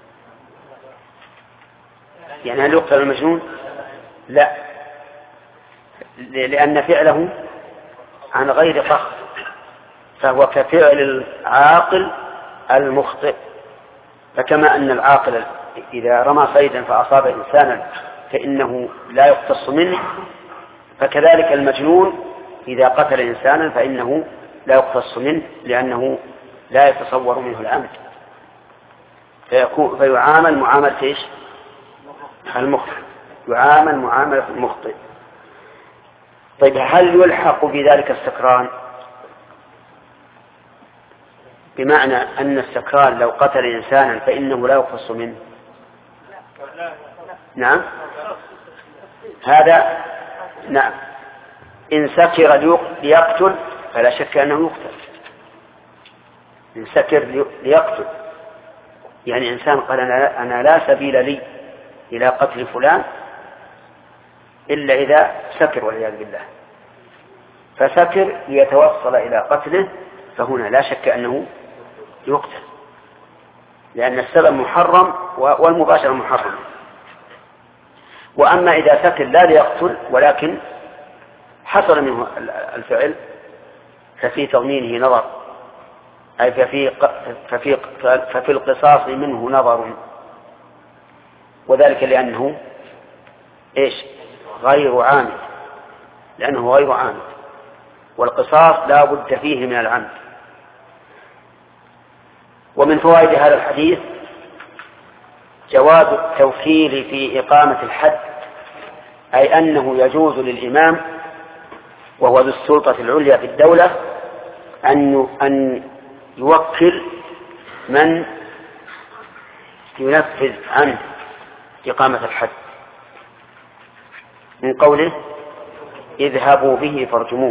يعني هل يقتل المجنون؟ لا، لأن فعله عن غير قصد، فهو كفعل العاقل المخطئ. فكما أن العاقل إذا رمى صيدا فأصاب إنسانا فإنه لا يقتص منه، فكذلك المجنون إذا قتل إنسانا فإنه لا يقتص منه لأنه لا يتصور منه العمد، فيكون فيعامل معاملة إيش؟ المخطئ، يعامل معاملة المخطئ. طيب هل يلحق بذلك السكران؟ بمعنى أن السكران لو قتل إنسانا فإنه لا يقتص منه؟ نعم هذا نعم. إن سكر ليقتل فلا شك أنه يقتل. إن سكر ليقتل يعني إنسان قال أنا لا سبيل لي إلى قتل فلان إلا إذا سكر والعياذ بالله، فسكر ليتوصل إلى قتله، فهنا لا شك أنه يقتل، لأن السبب محرم والمباشرة محرم. وأما إذا سكر لا ليقتل ولكن حصل منه الفعل ففي تضمينه نظر، أي ففي, ففي, ففي القصاص منه نظر، وذلك لأنه إيش؟ غير عامد، لأنه غير عامد، والقصاص لا بد فيه من العمد. ومن فوائد هذا الحديث جواز التوكيل في إقامة الحد، أي أنه يجوز للإمام وهو ذو السلطة العليا في الدولة أن أن يوكل من ينفذ عنه إقامة الحد، من قوله اذهبوا به فارجموه.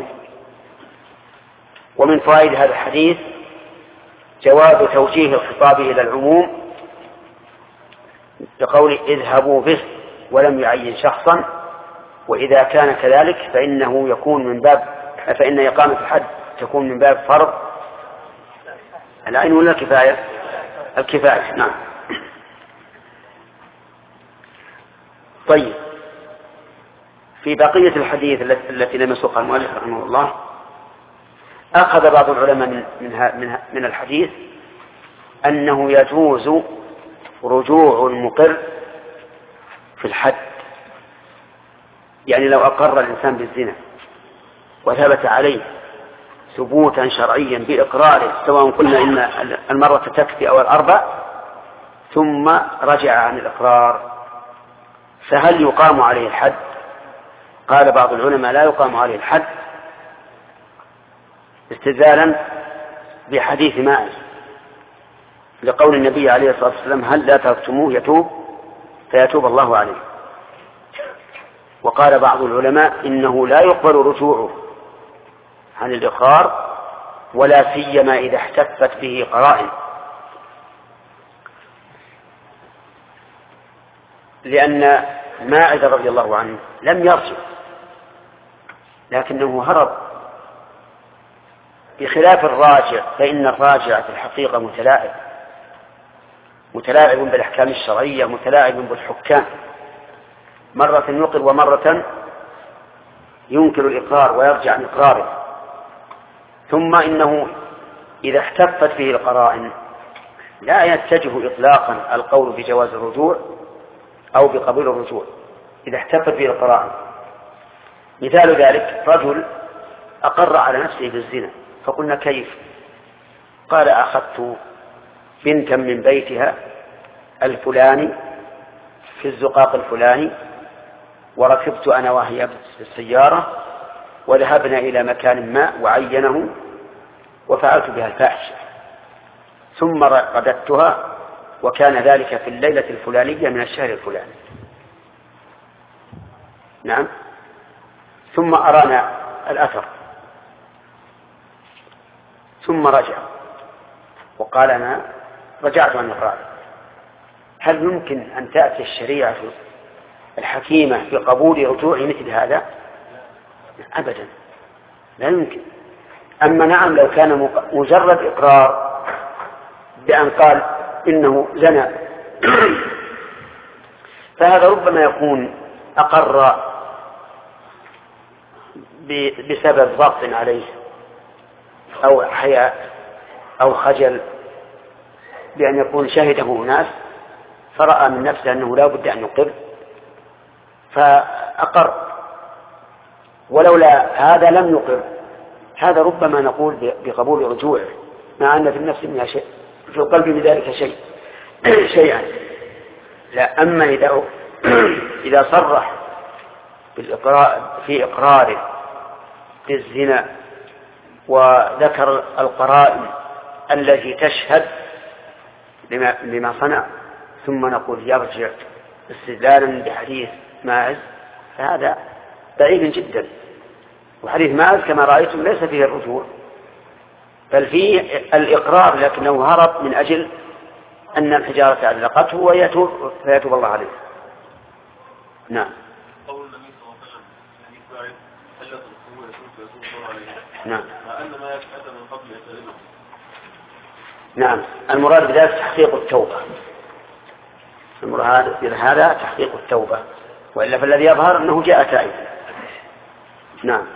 ومن فوائد هذا الحديث جواز توجيه الخطاب إلى العموم بقول اذهبوا به ولم يعين شخصا، وإذا كان كذلك فإنه يكون من باب فإن إقامة الحد تكون من باب فرض العين ولا الكفاية؟ الكفاية. نعم. طيب في بقية الحديث التي لم يسوقها المؤلف رحمه الله أخذ بعض العلماء من, من, من الحديث أنه يجوز رجوع المقر في الحد، يعني لو أقر الإنسان بالزنا وثبت عليه ثبوتا شرعيا بإقراره، سواء قلنا إن المرة تكفي أو الأربع، ثم رجع عن الإقرار، فهل يقام عليه الحد؟ قال بعض العلماء لا يقام عليه الحد استدلالا بحديث ماعز لقول النبي عليه الصلاة والسلام هل لا تركتموه يتوب فيتوب الله عليه. وقال بعض العلماء إنه لا يقبل رجوعه عن الإقرار ولا سيما إذا احتفت به قرائن، لأن ماعز رضي الله عنه لم يرجع لكنه هرب، بخلاف الراجع فإن الراجع في الحقيقة متلاعب متلاعب بالأحكام الشرعية، متلاعب بالحكام، مرة يقر ومرة ينكر الإقرار ويرجع عن إقراره. ثم إنه إذا احتفت فيه القرائن لا يتجه إطلاقا القول بجواز الرجوع أو بقبول الرجوع إذا احتفت فيه القرائن. مثال ذلك رجل أقر على نفسه بالزنا، فقلنا كيف؟ قال أخذت بنتا من بيتها الفلاني في الزقاق الفلاني وركبت أنا وهي بالسيارة وذهبنا إلى مكان ما وعينه وفعلت بها الفاحشة، ثم رددتها وكان ذلك في الليلة الفلانية من الشهر الفلاني. نعم. ثم أرانا الأثر ثم رجع وقال أنا رجعت عن إقراري. هل يمكن أن تأتي الشريعة الحكيمة بقبول رجوع مثل هذا؟ أبدا لا يمكن. أما نعم لو كان مجرد إقرار بأن قال إنه زنى فهذا ربما يكون أقر بسبب ضغط عليه أو حياء أو خجل، بأن يكون شهده ناس فرأى من نفسه أنه لا بد أن يقر فأقر، ولولا هذا لم يقر. هذا ربما نقول بقبول رجوعه، مع أن في النفس منها شيء، في القلب بذلك شيء شيئا. لا، أما إذا إذا صرح بالإقرار في إقراره بالزنا وذكر القرائن التي تشهد لما, لما صنع، ثم نقول يرجع استدلالا بحديث ماعز، فهذا بعيد جدا. وحديث ماعز كما رأيتم ليس فيه الرجوع، بل فيه الإقرار، لكنه هرب من أجل أن الحجارة علقته ويتوب فيتوب الله عليه. نعم. قول النبي صلى الله عليه وسلم حديث ماعز حلت الخمور يتوب فيتوب الله عليه. نعم. مع أن ما يتأتى من قبل يتلمه. نعم، المراد بذلك تحقيق التوبة. المراد بهذا تحقيق التوبة، وإلا فالذي يظهر أنه جاء تائبا. نعم.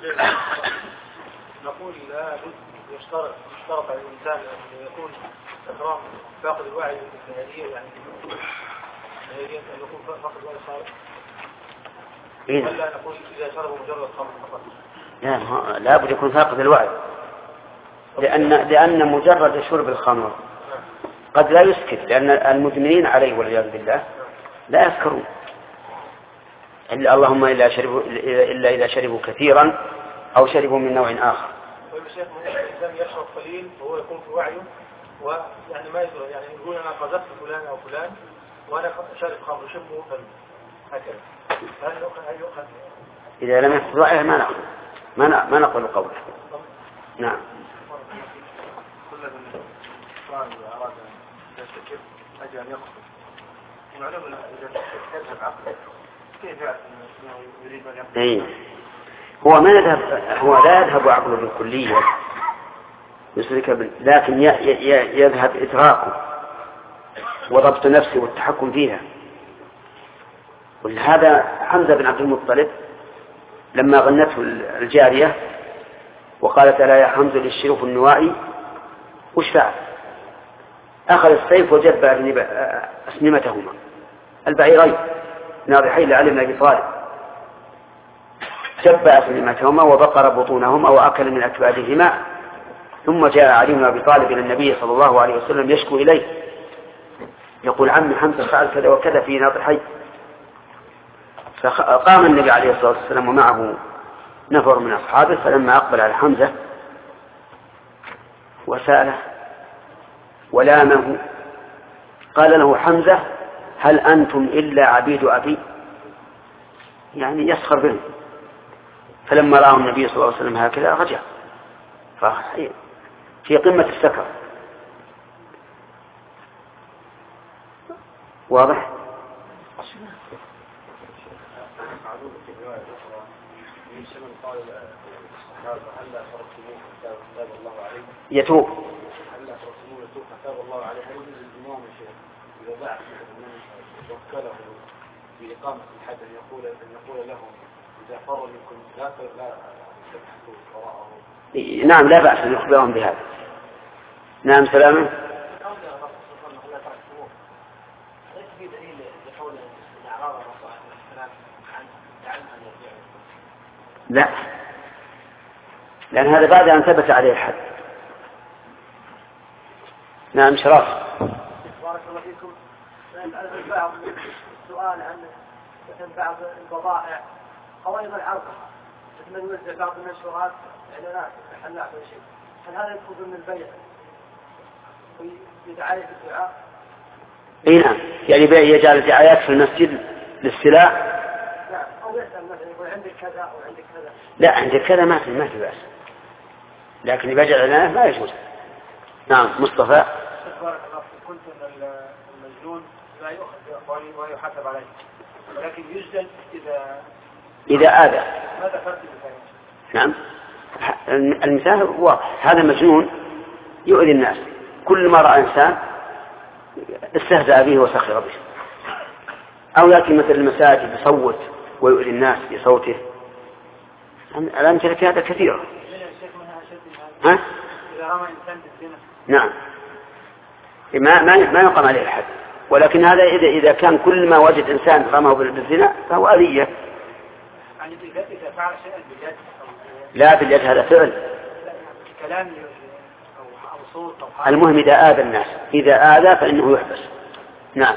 نقول لا بد يشترط يشترط على الإنسان أن يكون إكرام فاقد الوعي النهائية، يعني نهائيا أن يكون فاقد الوعي صالح. إيه؟ ولا نقول إذا شرب مجرد خمر فقط؟ لا، لا بد يكون فاقد الوعي، لأن لأن مجرد شرب الخمر قد لا يسكت، لأن المدمنين عليه والعياذ بالله لا يسكرون إلا اللهم إلا شربوا إلا إذا شربوا كثيرا أو شربوا من نوع آخر. طيب الشيخ، الإنسان يشرب قليل وهو يكون في وعيه، ويعني ما يدري، يعني يقول أنا قذفت فلان أو فلان وأنا شارب خمر شمه هكذا، هل يؤخذ؟ إذا لم يحصل وعيه ما نقول ما ما نقول قوله. نعم. كل من إذا أراد أن يستكبر أجل أن يخطب، ومعلوم أن إذا يذهب عقله كيف يعرف أنه يريد أن يخطب؟ أي هو ما يذهب، هو لا يذهب عقله بالكلية يشرك بال... لكن ي... ي... يذهب إدراكه وضبط نفسه والتحكم فيها. ولهذا حمزة بن عبد المطلب لما غنته الجارية وقالت لا يا حمزة للشرف النوائي، وش فعل؟ أخذ السيف وجب أسنمتهما البعيرين ناضحين لعلي بن أبي طالب، جب أسنمتهما وبقر بطونهما وأكل من أكبادهما، ثم جاء علي بن أبي طالب إلى النبي صلى الله عليه وسلم يشكو إليه يقول عمي حمزة فعل كذا وكذا في ناضحين. فقام النبي عليه الصلاة والسلام ومعه نفر من أصحابه، فلما أقبل على حمزة وسأله ولامه قال له حمزة هل أنتم إلا عبيد أبي، يعني يسخر بهم. فلما رأى النبي صلى الله عليه وسلم هكذا رجع في قمة السكر. واضح؟ يتوب هل ترسمون يتوب فتاب الله عليه؟ هل يجوز الإمام الشيخ إذا باع وكله بإقامة الحد أن يقول أن يقول لهم إذا فروا منكم لا لا تبحثوا وراءه؟ نعم، لا بأس أن يخبرهم بهذا. نعم. سلامة. لا، لأن هذا بعد أن ثبت عليه الحد. نعم. شرف. بارك الله فيكم. البعض سؤال عن مثل بعض البضائع قوائم العرقة، مثل ما يوزع بعض المنشورات إعلانات محلات ولا شيء، هل هذا يدخل من البيع ويدعى في الدعاء؟ اي نعم، يعني بيع يجعل دعايات في المسجد للسلع. نعم، أو يسأل مثلا يقول عندك كذا أو عندك كذا. لا، عندك كذا ما في ما في بأس، لكن يجعل إعلانات ما يجوز. نعم. مصطفى. بارك الله فيك. قلت أن المجنون لا يؤخذ ويحاسب عليه، ولكن يجلد إذا إذا آذى. ماذا فرق المثال؟ نعم، المثال واضح. هذا مجنون يؤذي الناس، كل ما رأى إنسان استهزأ به وسخر به، أو يأتي مثل المساجد يصوت ويؤذي الناس بصوته. الأمثلة في هذا كثيرة. ها؟ إذا رمى إنسان بالزنا. نعم، ما ما ما يقام عليه الحد، ولكن هذا إذا إذا كان كل ما وجد إنسان رماه بالزنا فهو أذية. يعني إذا فعل شيئا باليد. لا، باليد هذا فعل، كلام أو صوت أو حاجة. المهم إذا آذى الناس، إذا آذى فإنه يحبس. نعم.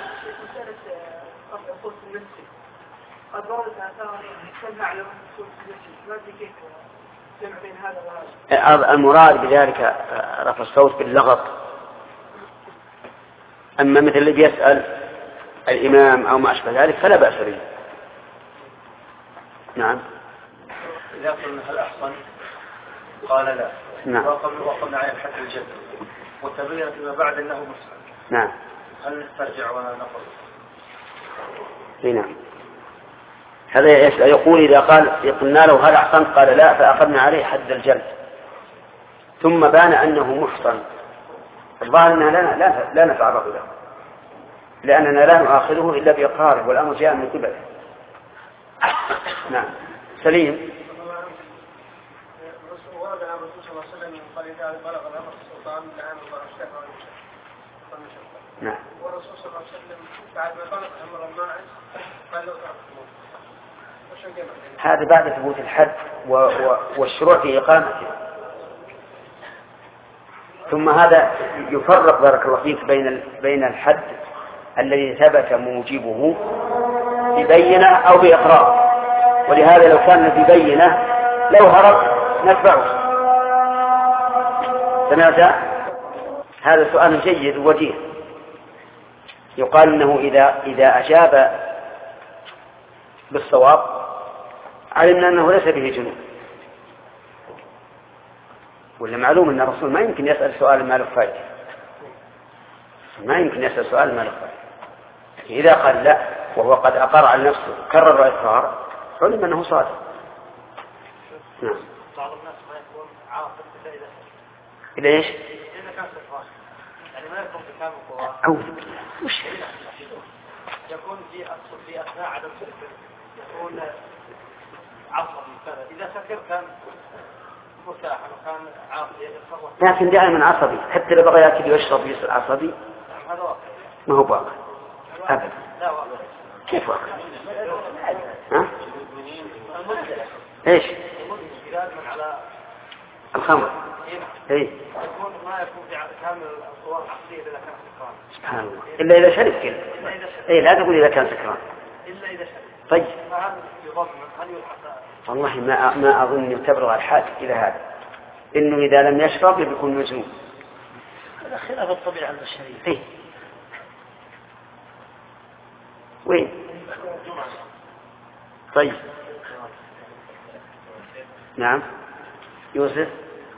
قد وردت آثار تمنع له صوت النفسي، ما أدري كيف جمع بين هذا وهذا. المراد بذلك رفع الصوت باللغط. أما مثل اللي بيسأل الإمام أو ما أشبه ذلك فلا بأس به. نعم. إذا قلنا هل أحصن قال لا. نعم. وقمنا عليه حتى الجد وتبين فيما بعد أنه مسلم. نعم. هل نسترجع ونقول؟ نعم. هذا يقول إذا قال قلنا له هل أحصن قال لا فأخذنا عليه حد الجلد ثم بان أنه محصن، الظاهر أننا لا, لا, لا نتعرض له لأننا لا نؤاخذه إلا بإقراره والأمر جاء من قبله. نعم. سليم. ورد عن الرسول صلى الله عليه وسلم قال إذا بلغ الأمر السلطان لعام الله اشتكى ونشكى. نعم. والرسول صلى الله عليه وسلم بعد ما بلغ أمر الماعز قال له تعرفون. هذا بعد ثبوت الحد و... و... والشروع في إقامته. ثم هذا يفرق بارك الله فيك بين ال... بين الحد الذي ثبت موجبه ببينة أو بإقرار، ولهذا لو كان ببينة لو هرب نتبعه. سمعت؟ هذا سؤال جيد وجيه. يقال إنه إذا إذا أجاب بالصواب علمنا أنه ليس به جنون، ولا معلوم أن الرسول ما يمكن يسأل سؤال ما له فائدة، ما يمكن يسأل سؤال ما له فائدة. إذا قال لا وهو قد أقر على نفسه كرر الإقرار علم أنه صادق. نعم. بعض الناس ما يكون عاقل إلا إذا إلا إيش؟ إذا كان سكران، يعني ما يكون بكامل قواه. أو وش يكون في أصل في أثناء عدم سكر يكون عصبي كذا، إذا سكر كان مرتاحا وكان عاقل يتصرف. لكن دائما عصبي، حتى لو بغى يأكل ويشرب يصير عصبي. هذا واقع. ما هو واقع أبدا. لا واقع. كيف واقع؟ ها؟ إيش؟ من على الخمر. إيه. يكون ما يكون في كامل القوى العقلية إذا كان سكران. سبحان الله. إلا إذا شرب كله. إيه لا تقول إذا كان سكران. إلا إذا شرب. طيب. فهذا يضمن هل يلحق؟ والله ما ما أظن تبلغ الحاجة إلى هذا، إنه إذا لم يشرب يكون مجنون. هذا خلاف الطبيعة البشرية. إيه. وين؟ طيب. نعم. يوسف.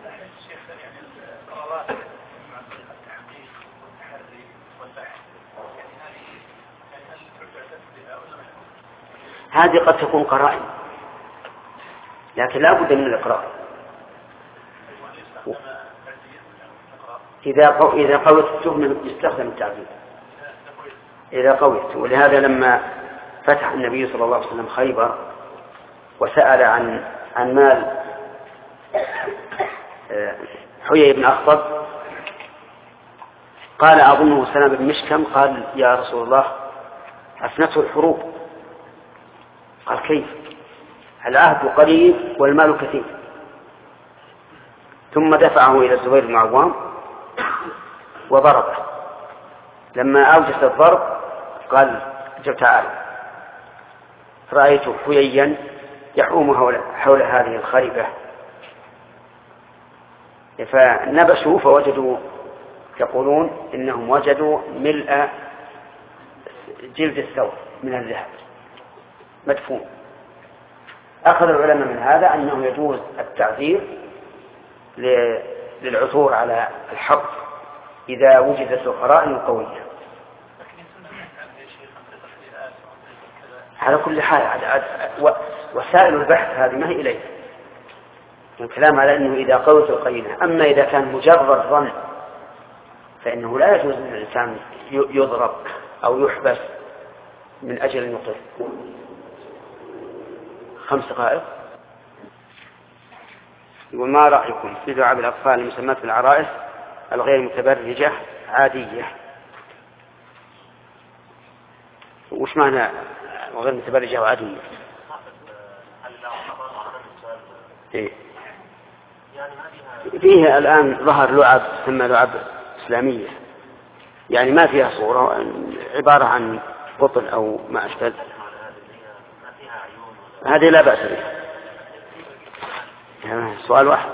هذه قد تكون قرائن لكن لا بد من الإقرار. إذا قو... إذا قويت التهمة يستخدم التعبير إذا قويت. ولهذا لما فتح النبي صلى الله عليه وسلم خيبر وسأل عن عن مال حيي بن أخطب قال أظنه سلام بن مشكم قال يا رسول الله أفنته الحروب. قال كيف؟ العهد قريب والمال كثير. ثم دفعه إلى الزبير بن عوام وضربه. لما أوجس الضرب قال جب تعال رأيت حييا يحوم حول, حول هذه الخريبة فنبشوا فوجدوا يقولون إنهم وجدوا ملء جلد الثوب من الذهب مدفون. أخذ العلماء من هذا أنه يجوز التعذير للعثور على الحق إذا وجدت القرائن قوية. على كل حال وسائل البحث هذه ما هي إليه الكلام على أنه إذا قوت القرينة. أما إذا كان مجرد ظن فإنه لا يجوز أن الإنسان يضرب أو يحبس من أجل النقل. خمس دقائق. وما رأيكم في لعب الأطفال المسمات بالعرائس الغير متبرجة عادية؟ وش معنى غير متبرجة وعادية؟ إيه؟ فيه الآن ظهر لعب تسمى لعب إسلامية، يعني ما فيها صورة، عبارة عن قطن أو ما أشبه، هذه لا بأس بها. سؤال واحد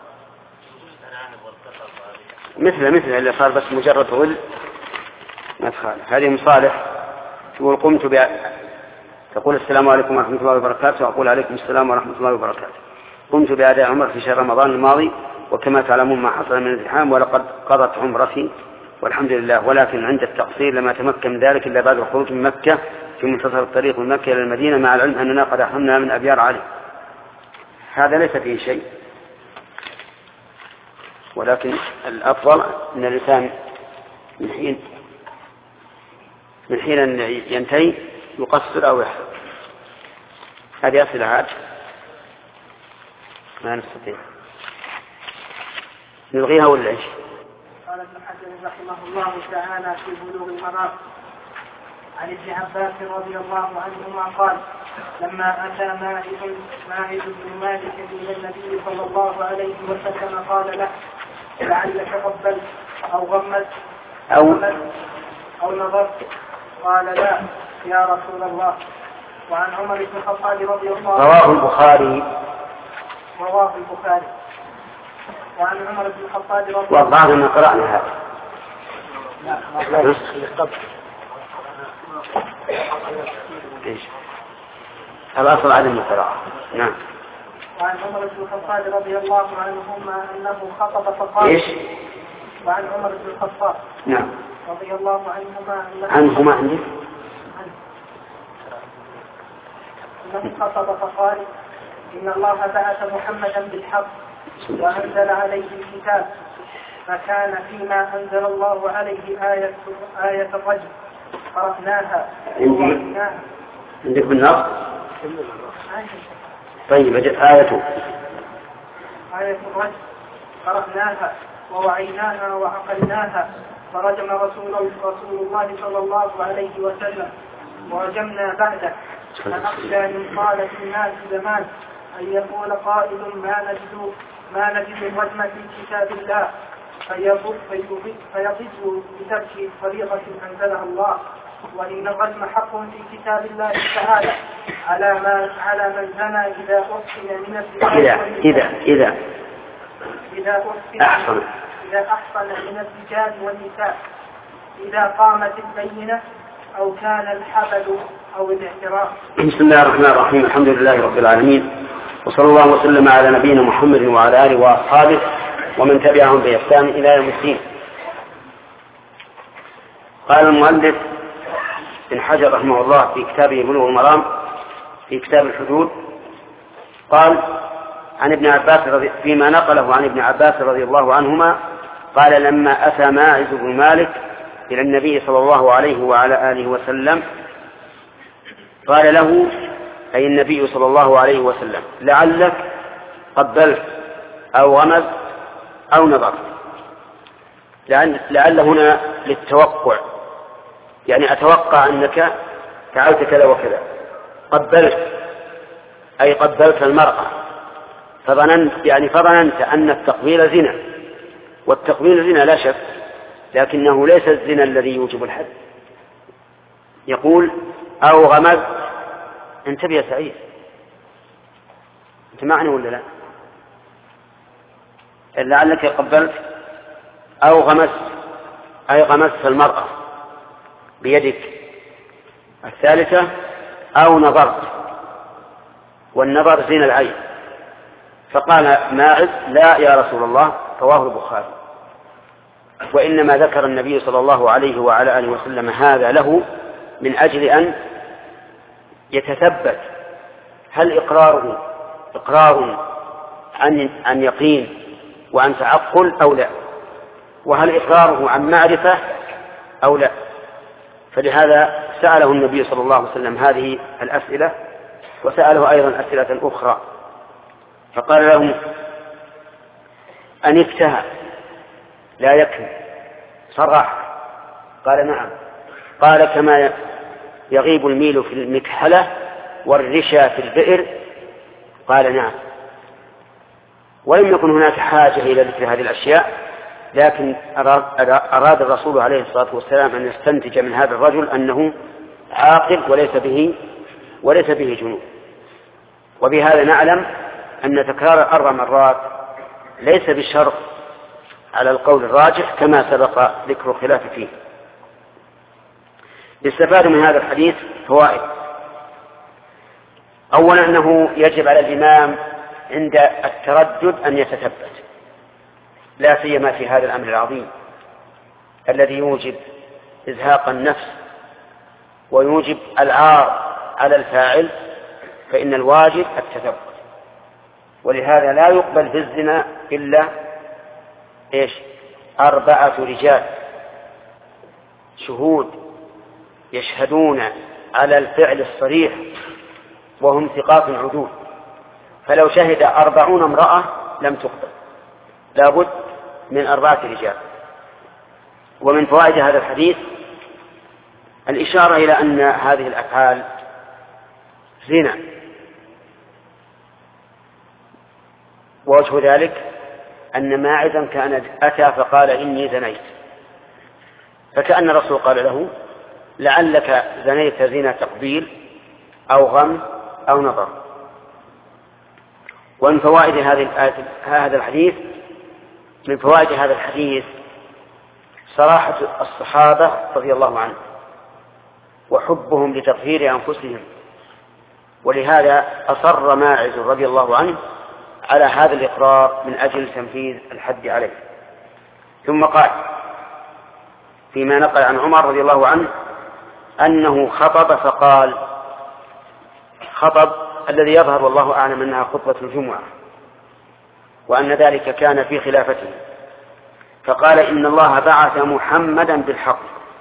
مثل مثل اللي صار بس مجرد ظل ما تخالف. هذه مصالح تقول قمت ب... تقول السلام عليكم ورحمة الله وبركاته، وأقول عليكم السلام ورحمة الله وبركاته. قمت بأداء عمرة في شهر رمضان الماضي، وكما تعلمون ما حصل من الازدحام، ولقد قضت عمرتي والحمد لله، ولكن عند التقصير لما تمكن من ذلك إلا بعد الخروج من مكة في منتصف الطريق من مكة إلى المدينة، مع العلم أننا قد أحرمنا من أبيار علي. هذا ليس فيه شيء، ولكن الأفضل أن الإنسان من حين من حين أن ينتهي يقصر أو يحرم. هذه أسئلة عاد ما نستطيع نلغيها ولا إيش؟ قال ابن حجر رحمه الله تعالى في بلوغ المرام عن ابن عباس رضي الله عنهما قال: لما أتى ماعز ماعز بن مالك إلى النبي صلى الله عليه وسلم قال له: لعلك قبلت أو غمت أو أو نظرت؟ قال: لا يا رسول الله. وعن عمر بن الخطاب رضي الله عنه رواه البخاري رواه البخاري وعن عمر بن الخطاب رضي الله عنه. والله ما قرأنا هذا. إيش؟ الأصل عدم القراءة. نعم. وعن عمر بن الخطاب رضي الله عنهما أنه خطب فقال. إيش؟ وعن عمر بن الخطاب. نعم. رضي الله عنهما أنه عنهما عندي. أنه خطب فقال: إن الله بعث محمدا بالحق وأنزل عليه الكتاب، فكان فيما أنزل الله عليه آية آية الرجم قرأناها ووعيناها. عندك بالنص؟ طيب أجل آية آية الرجم قرأناها ووعيناها وعقلناها، فرجم رسول رسول الله صلى الله عليه وسلم ورجمنا بعده. فأخشى من قال في الناس زمان أن يقول قائل ما نجد ما نجد الرجم في كتاب الله، فيضج بترك طريقة أنزلها الله، وإن الرجم حق في كتاب الله تعالى على ما على من زنى إذا أحسن من الرجال إذا إذا إذا أحسن إذا أحسن من الرجال والنساء، إذا قامت البينة أو كان الحبل أو الاعتراف. بسم الله الرحمن الرحيم. الحمد لله رب العالمين، وصلى الله وسلم على نبينا محمد وعلى آله وأصحابه ومن تبعهم بإحسان إلى يوم الدين. قال المؤلف ابن حجر رحمه الله في كتابه بلوغ المرام في كتاب الحدود، قال عن ابن عباس رضي فيما نقله عن ابن عباس رضي الله عنهما قال: لما أتى ماعز بن مالك إلى النبي صلى الله عليه وعلى آله وسلم قال له، أي النبي صلى الله عليه وسلم: لعلك قبلت أو غمز أو نظرت. لعل, لعل هنا للتوقع، يعني أتوقع أنك فعلت كذا وكذا. قبلت أي قبلت المرأة، فظننت يعني فظننت أن التقبيل زنا، والتقبيل زنا لا شك، لكنه ليس الزنا الذي يوجب الحد. يقول: أو غمز. انتبه يا سعيد، انت معني ولا لا؟ لعلك قبلت أو غمس أي غمست المرأة بيدك. الثالثة أو نظرت، والنظر زين العين. فقال ماعز: لا يا رسول الله. رواه البخاري. وإنما ذكر النبي صلى الله عليه وعلى آله وسلم هذا له من أجل أن يتثبت هل إقراره إقرار عن عن يقين وعن تعقل أو لا، وهل إقراره عن معرفة أو لا. فلهذا سأله النبي صلى الله عليه وسلم هذه الأسئلة، وسأله أيضا أسئلة أخرى، فقال له: أنفتها لا يكفي صرح؟ قال: نعم. قال: كما يغيب الميل في المكحلة والرشا في البئر؟ قال: نعم. ولم يكن هناك حاجة إلى ذكر هذه الأشياء، لكن أراد الرسول عليه الصلاة والسلام أن يستنتج من هذا الرجل أنه عاقل وليس به وليس به جنون. وبهذا نعلم أن تكرار أربع مرات ليس بشرط على القول الراجح كما سبق ذكر الخلاف فيه. يستفاد من هذا الحديث فوائد. أولا أنه يجب على الإمام عند التردد أن يتثبت، لا سيما في هذا الأمر العظيم الذي يوجب إزهاق النفس ويوجب العار على الفاعل، فإن الواجب التثبت. ولهذا لا يقبل في الزنا إلا إيش؟ أربعة رجال شهود يشهدون على الفعل الصريح وهم ثقات عدول، فلو شهد أربعون امرأة لم تقبل، لابد من أربعة رجال. ومن فوائد هذا الحديث الإشارة إلى أن هذه الأفعال زنا، ووجه ذلك أن ماعزا كان أتى فقال إني زنيت، فكأن الرسول قال له لعلك زنيت زنا تقبيل أو غم أو نظر. ومن فوائد هذا الحديث من فوائد هذا الحديث صراحة الصحابة رضي الله عنهم وحبهم لتطهير أنفسهم، ولهذا أصر ماعز رضي الله عنه على هذا الإقرار من أجل تنفيذ الحد عليه. ثم قال فيما نقل عن عمر رضي الله عنه أنه خطب فقال، خطب الذي يظهر والله أعلم أنها خطبة الجمعة، وأن ذلك كان في خلافته، فقال إن الله بعث محمدا بالحق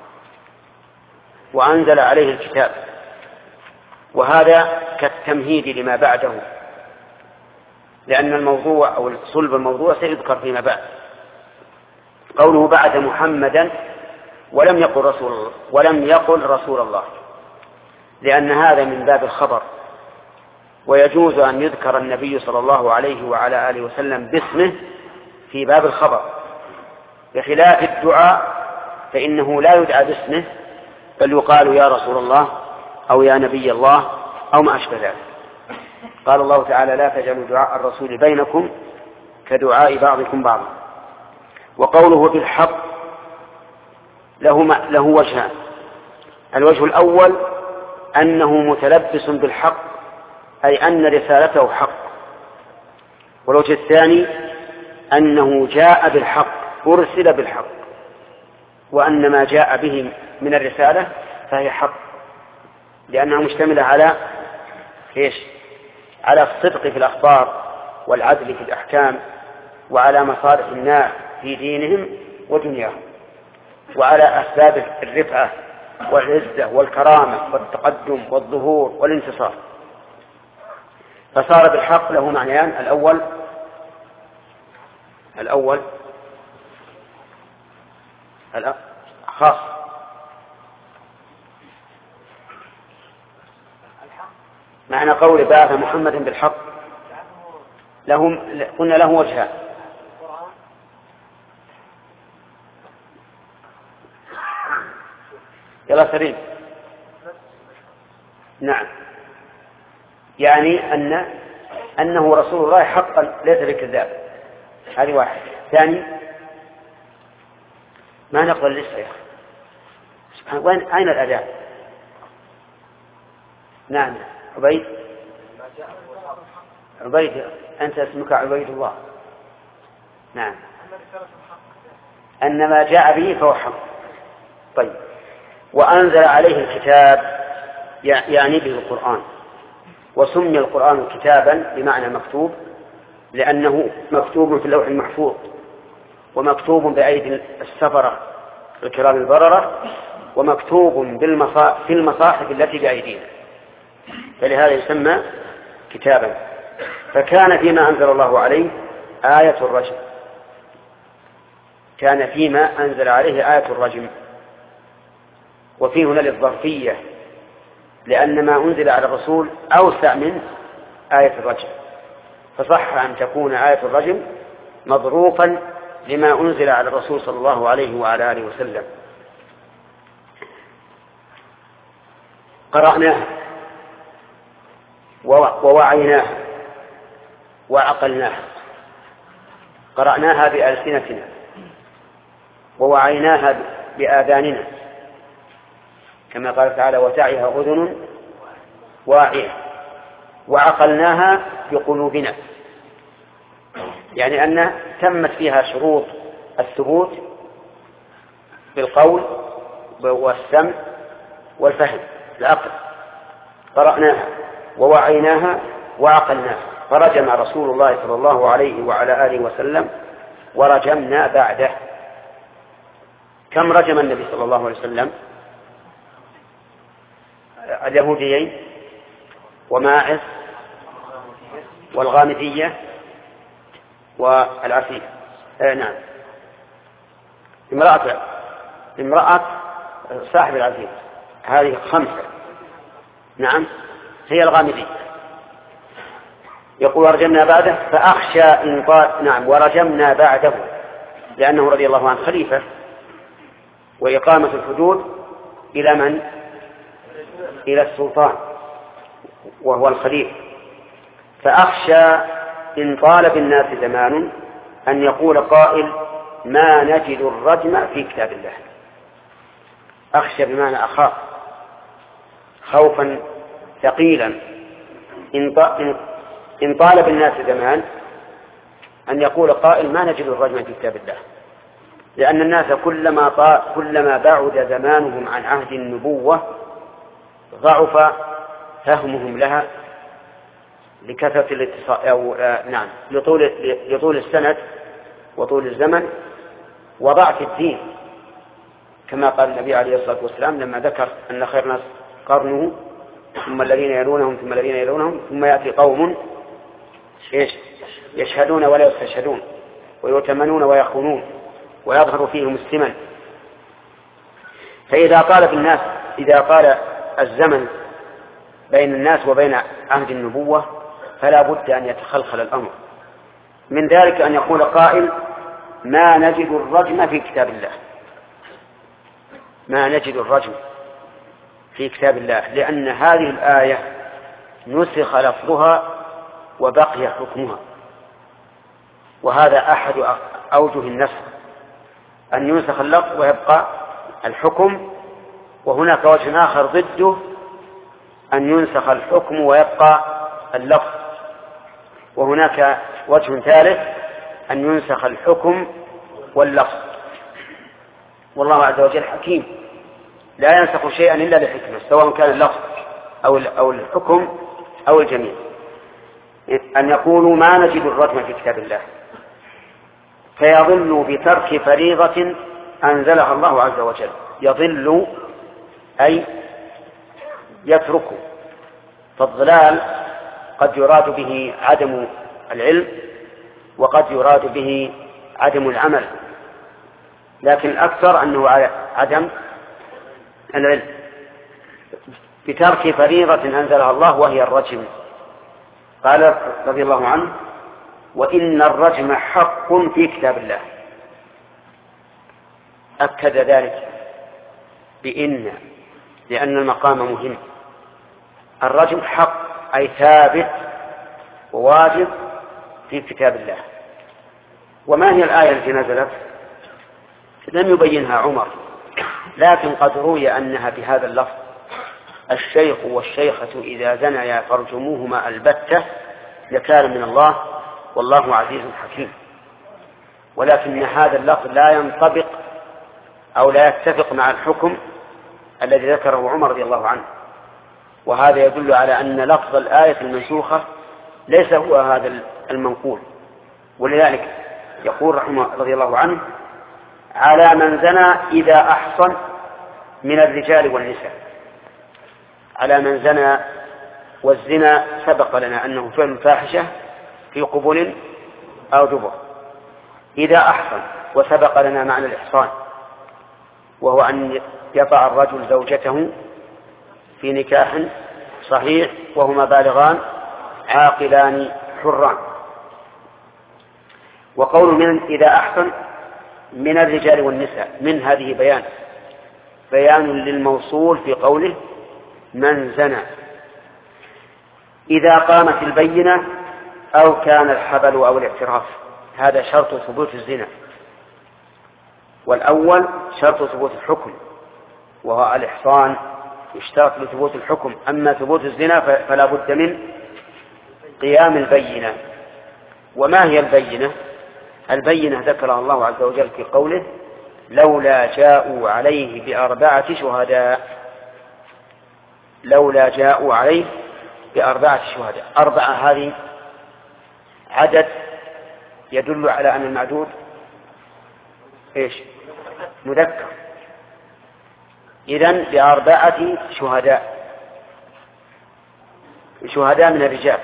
وأنزل عليه الكتاب، وهذا كالتمهيد لما بعده، لأن الموضوع أو صلب الموضوع سيذكر فيما بعد. قوله بعث محمدا ولم يقل رسول الله ولم يقل رسول الله، لأن هذا من باب الخبر، ويجوز أن يذكر النبي صلى الله عليه وعلى آله وسلم باسمه في باب الخبر، بخلاف الدعاء فإنه لا يدعى باسمه، بل يقال يا رسول الله أو يا نبي الله أو ما أشبه ذلك. قال الله تعالى لا تجعلوا دعاء الرسول بينكم كدعاء بعضكم بعضا. وقوله بالحق له, له وجهان: الوجه الأول أنه متلبس بالحق، أي أن رسالته حق. والوجه الثاني أنه جاء بالحق، أرسل بالحق، وأن ما جاء به من الرسالة فهي حق، لأنها مشتملة على إيش؟ على الصدق في الأخبار والعدل في الأحكام، وعلى مصالح الناس في دينهم ودنياهم، وعلى أسباب الرفعة والعزة والكرامة والتقدم والظهور والانتصار. فصار بالحق له معنيان: الأول الأول خاص معنى قول بعث محمد بالحق، لهم قلنا له وجهان: يلا سليم. نعم، يعني أن أنه رسول الله حقا ليس بكذاب، هذه واحد. ثاني ما نقبل لسه يا أخي، وين أين الأداة؟ نعم عبيد عبيد أنت اسمك عبيد الله. نعم، أن ما جاء به فهو حق. طيب، وأنزل عليه الكتاب يعني به القرآن، وسمي القرآن كتابا بمعنى مكتوب، لأنه مكتوب في اللوح المحفوظ، ومكتوب بأيدي السفرة الكرام البررة، ومكتوب في المصاحف التي بأيدينا، فلهذا يسمى كتابا. فكان فيما أنزل الله عليه آية الرجم، كان فيما أنزل عليه آية الرجم، وفيه هنا للظرفية، لأن ما أنزل على الرسول أوسع من آية الرجم، فصح أن تكون آية الرجم مظروفا لما أنزل على الرسول صلى الله عليه وعلى آله وسلم. قرأناها ووعيناها وعقلناها. قرأناها بألسنتنا ووعيناها بآذاننا كما قال تعالى وتعيها أذن واعية، وعقلناها بقلوبنا، يعني أن تمت فيها شروط الثبوت بالقول والسمع والفهم العقل. قرأناها ووعيناها وعقلناها. فرجم رسول الله صلى الله عليه وعلى آله وسلم ورجمنا بعده. كم رجم النبي صلى الله عليه وسلم؟ اليهوديين وماعز والغامدية والعفيف. آه نعم امرأة امرأة صاحب العفيف، هذه خمسة. نعم هي الغامدية. يقول ورجمنا بعده فأخشى إن قال نعم ورجمنا بعده لأنه رضي الله عنه خليفة، وإقامة الحدود إلى من؟ إلى السلطان وهو الخليفة. فأخشى إن طال بالناس زمان أن يقول قائل ما نجد الرجم في كتاب الله. أخشى بمعنى أخاف خوفا ثقيلا إن طال بالناس زمان أن يقول قائل ما نجد الرجم في كتاب الله، لأن الناس كلما, طا... كلما بعد زمانهم عن عهد النبوة ضعف فهمهم لها لكثرة الاتصال أو آه نعم لطول لطول السنة وطول الزمن وضعف الدين، كما قال النبي عليه الصلاة والسلام لما ذكر أن خير الناس قرنه ثم الذين يلونهم ثم الذين يلونهم ثم يأتي قوم يشهدون ولا يستشهدون ويؤتمنون ويخونون ويظهر فيهم السمن. فإذا قال بالناس إذا قال الزمن بين الناس وبين عهد النبوة فلا بد أن يتخلخل الأمر. من ذلك أن يقول قائل ما نجد الرجم في كتاب الله، ما نجد الرجم في كتاب الله، لأن هذه الآية نسخ لفظها وبقي حكمها، وهذا أحد أوجه النسخ أن ينسخ اللفظ ويبقى الحكم، وهناك وجه آخر ضده أن ينسخ الحكم ويبقى اللفظ، وهناك وجه ثالث أن ينسخ الحكم واللفظ. والله عز وجل حكيم لا ينسخ شيئا إلا لحكمة سواء كان اللفظ أو الحكم أو الجميع. أن يقولوا ما نجد الرجم في كتاب الله فيضل بترك فريضة أنزلها الله عز وجل. يضل أي يترك، فالضلال قد يراد به عدم العلم وقد يراد به عدم العمل، لكن الأكثر أنه عدم العلم بترك فريضة أنزلها الله وهي الرجم. قال رضي الله عنه وإن الرجم حق في كتاب الله. أكد ذلك بإن لأن المقام مهم. الرجم حق أي ثابت وواجب في كتاب الله. وما هي الآية التي نزلت؟ لم يبينها عمر، لكن قد روي أنها بهذا اللفظ الشيخ والشيخة إذا زنيا فارجموهما البتة نكالا من الله والله عزيز حكيم. ولكن هذا اللفظ لا ينطبق أو لا يتفق مع الحكم الذي ذكره عمر رضي الله عنه، وهذا يدل على أن لفظ الآية المنسوخة ليس هو هذا المنقول. ولذلك يقول رحمه رضي الله عنه على من زنى إذا أحصن من الرجال والنساء. على من زنى، والزنا سبق لنا أنه فعل فاحشة في قبول أو دبر إذا أحصن، وسبق لنا معنى الإحصان وهو أن يطع الرجل زوجته في نكاح صحيح وهما بالغان عاقلان حران. وقول من إذا أحصن من الرجال والنساء، من هذه بيان بيان للموصول في قوله من زنى. إذا قامت البينة أو كان الحبل أو الاعتراف، هذا شرط ثبوت الزنا، والأول شرط ثبوت الحكم وهو الإحصان يشترط لثبوت الحكم. أما ثبوت الزنا فلا بد من قيام البينة. وما هي البينة؟ البينة ذكرها الله عز وجل في قوله لولا جاءوا عليه بأربعة شهداء، لولا جاءوا عليه بأربعة شهداء. أربعة هذه عدد يدل على أن المعدود إيش؟ مذكر. إذن بأربعة شهداء، شهداء من الرجال.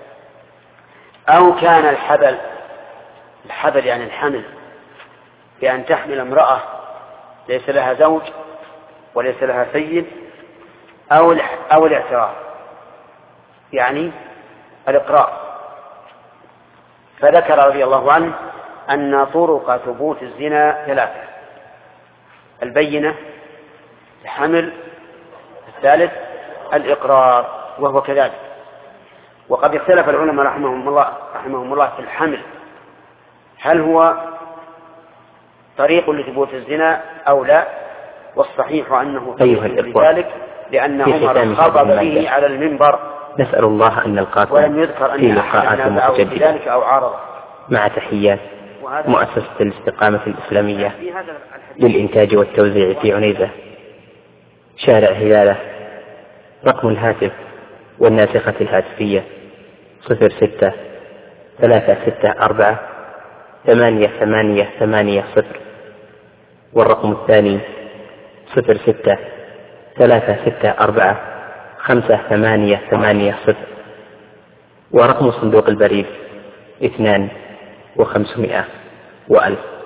أو كان الحبل، الحبل يعني الحمل، بأن تحمل امرأة ليس لها زوج وليس لها سيد، أو أو الاعتراف يعني الإقرار. فذكر رضي الله عنه أن طرق ثبوت الزنا ثلاثة: البينة، الحمل، الثالث الإقرار، وهو كذلك. وقد اختلف العلماء رحمهم الله رحمهم الله في الحمل، هل هو طريق لثبوت الزنا أو لا؟ والصحيح أنه أيها الإخوة لذلك لأن عمر خطب به على المنبر، نسأل الله أن نلقاكم ولم يذكر أن أحد ذلك أو عارض. مع تحيات مؤسسة الاستقامة الإسلامية للإنتاج والتوزيع في عنيزة، شارع هلالة. رقم الهاتف والناسخة الهاتفية صفر ستة ثلاثة ستة أربعة ثمانية ثمانية ثمانية صفر، والرقم الثاني صفر ستة ثلاثة ستة أربعة خمسة ثمانية ثمانية صفر، ورقم صندوق البريد اثنان وخمسمائة وألف.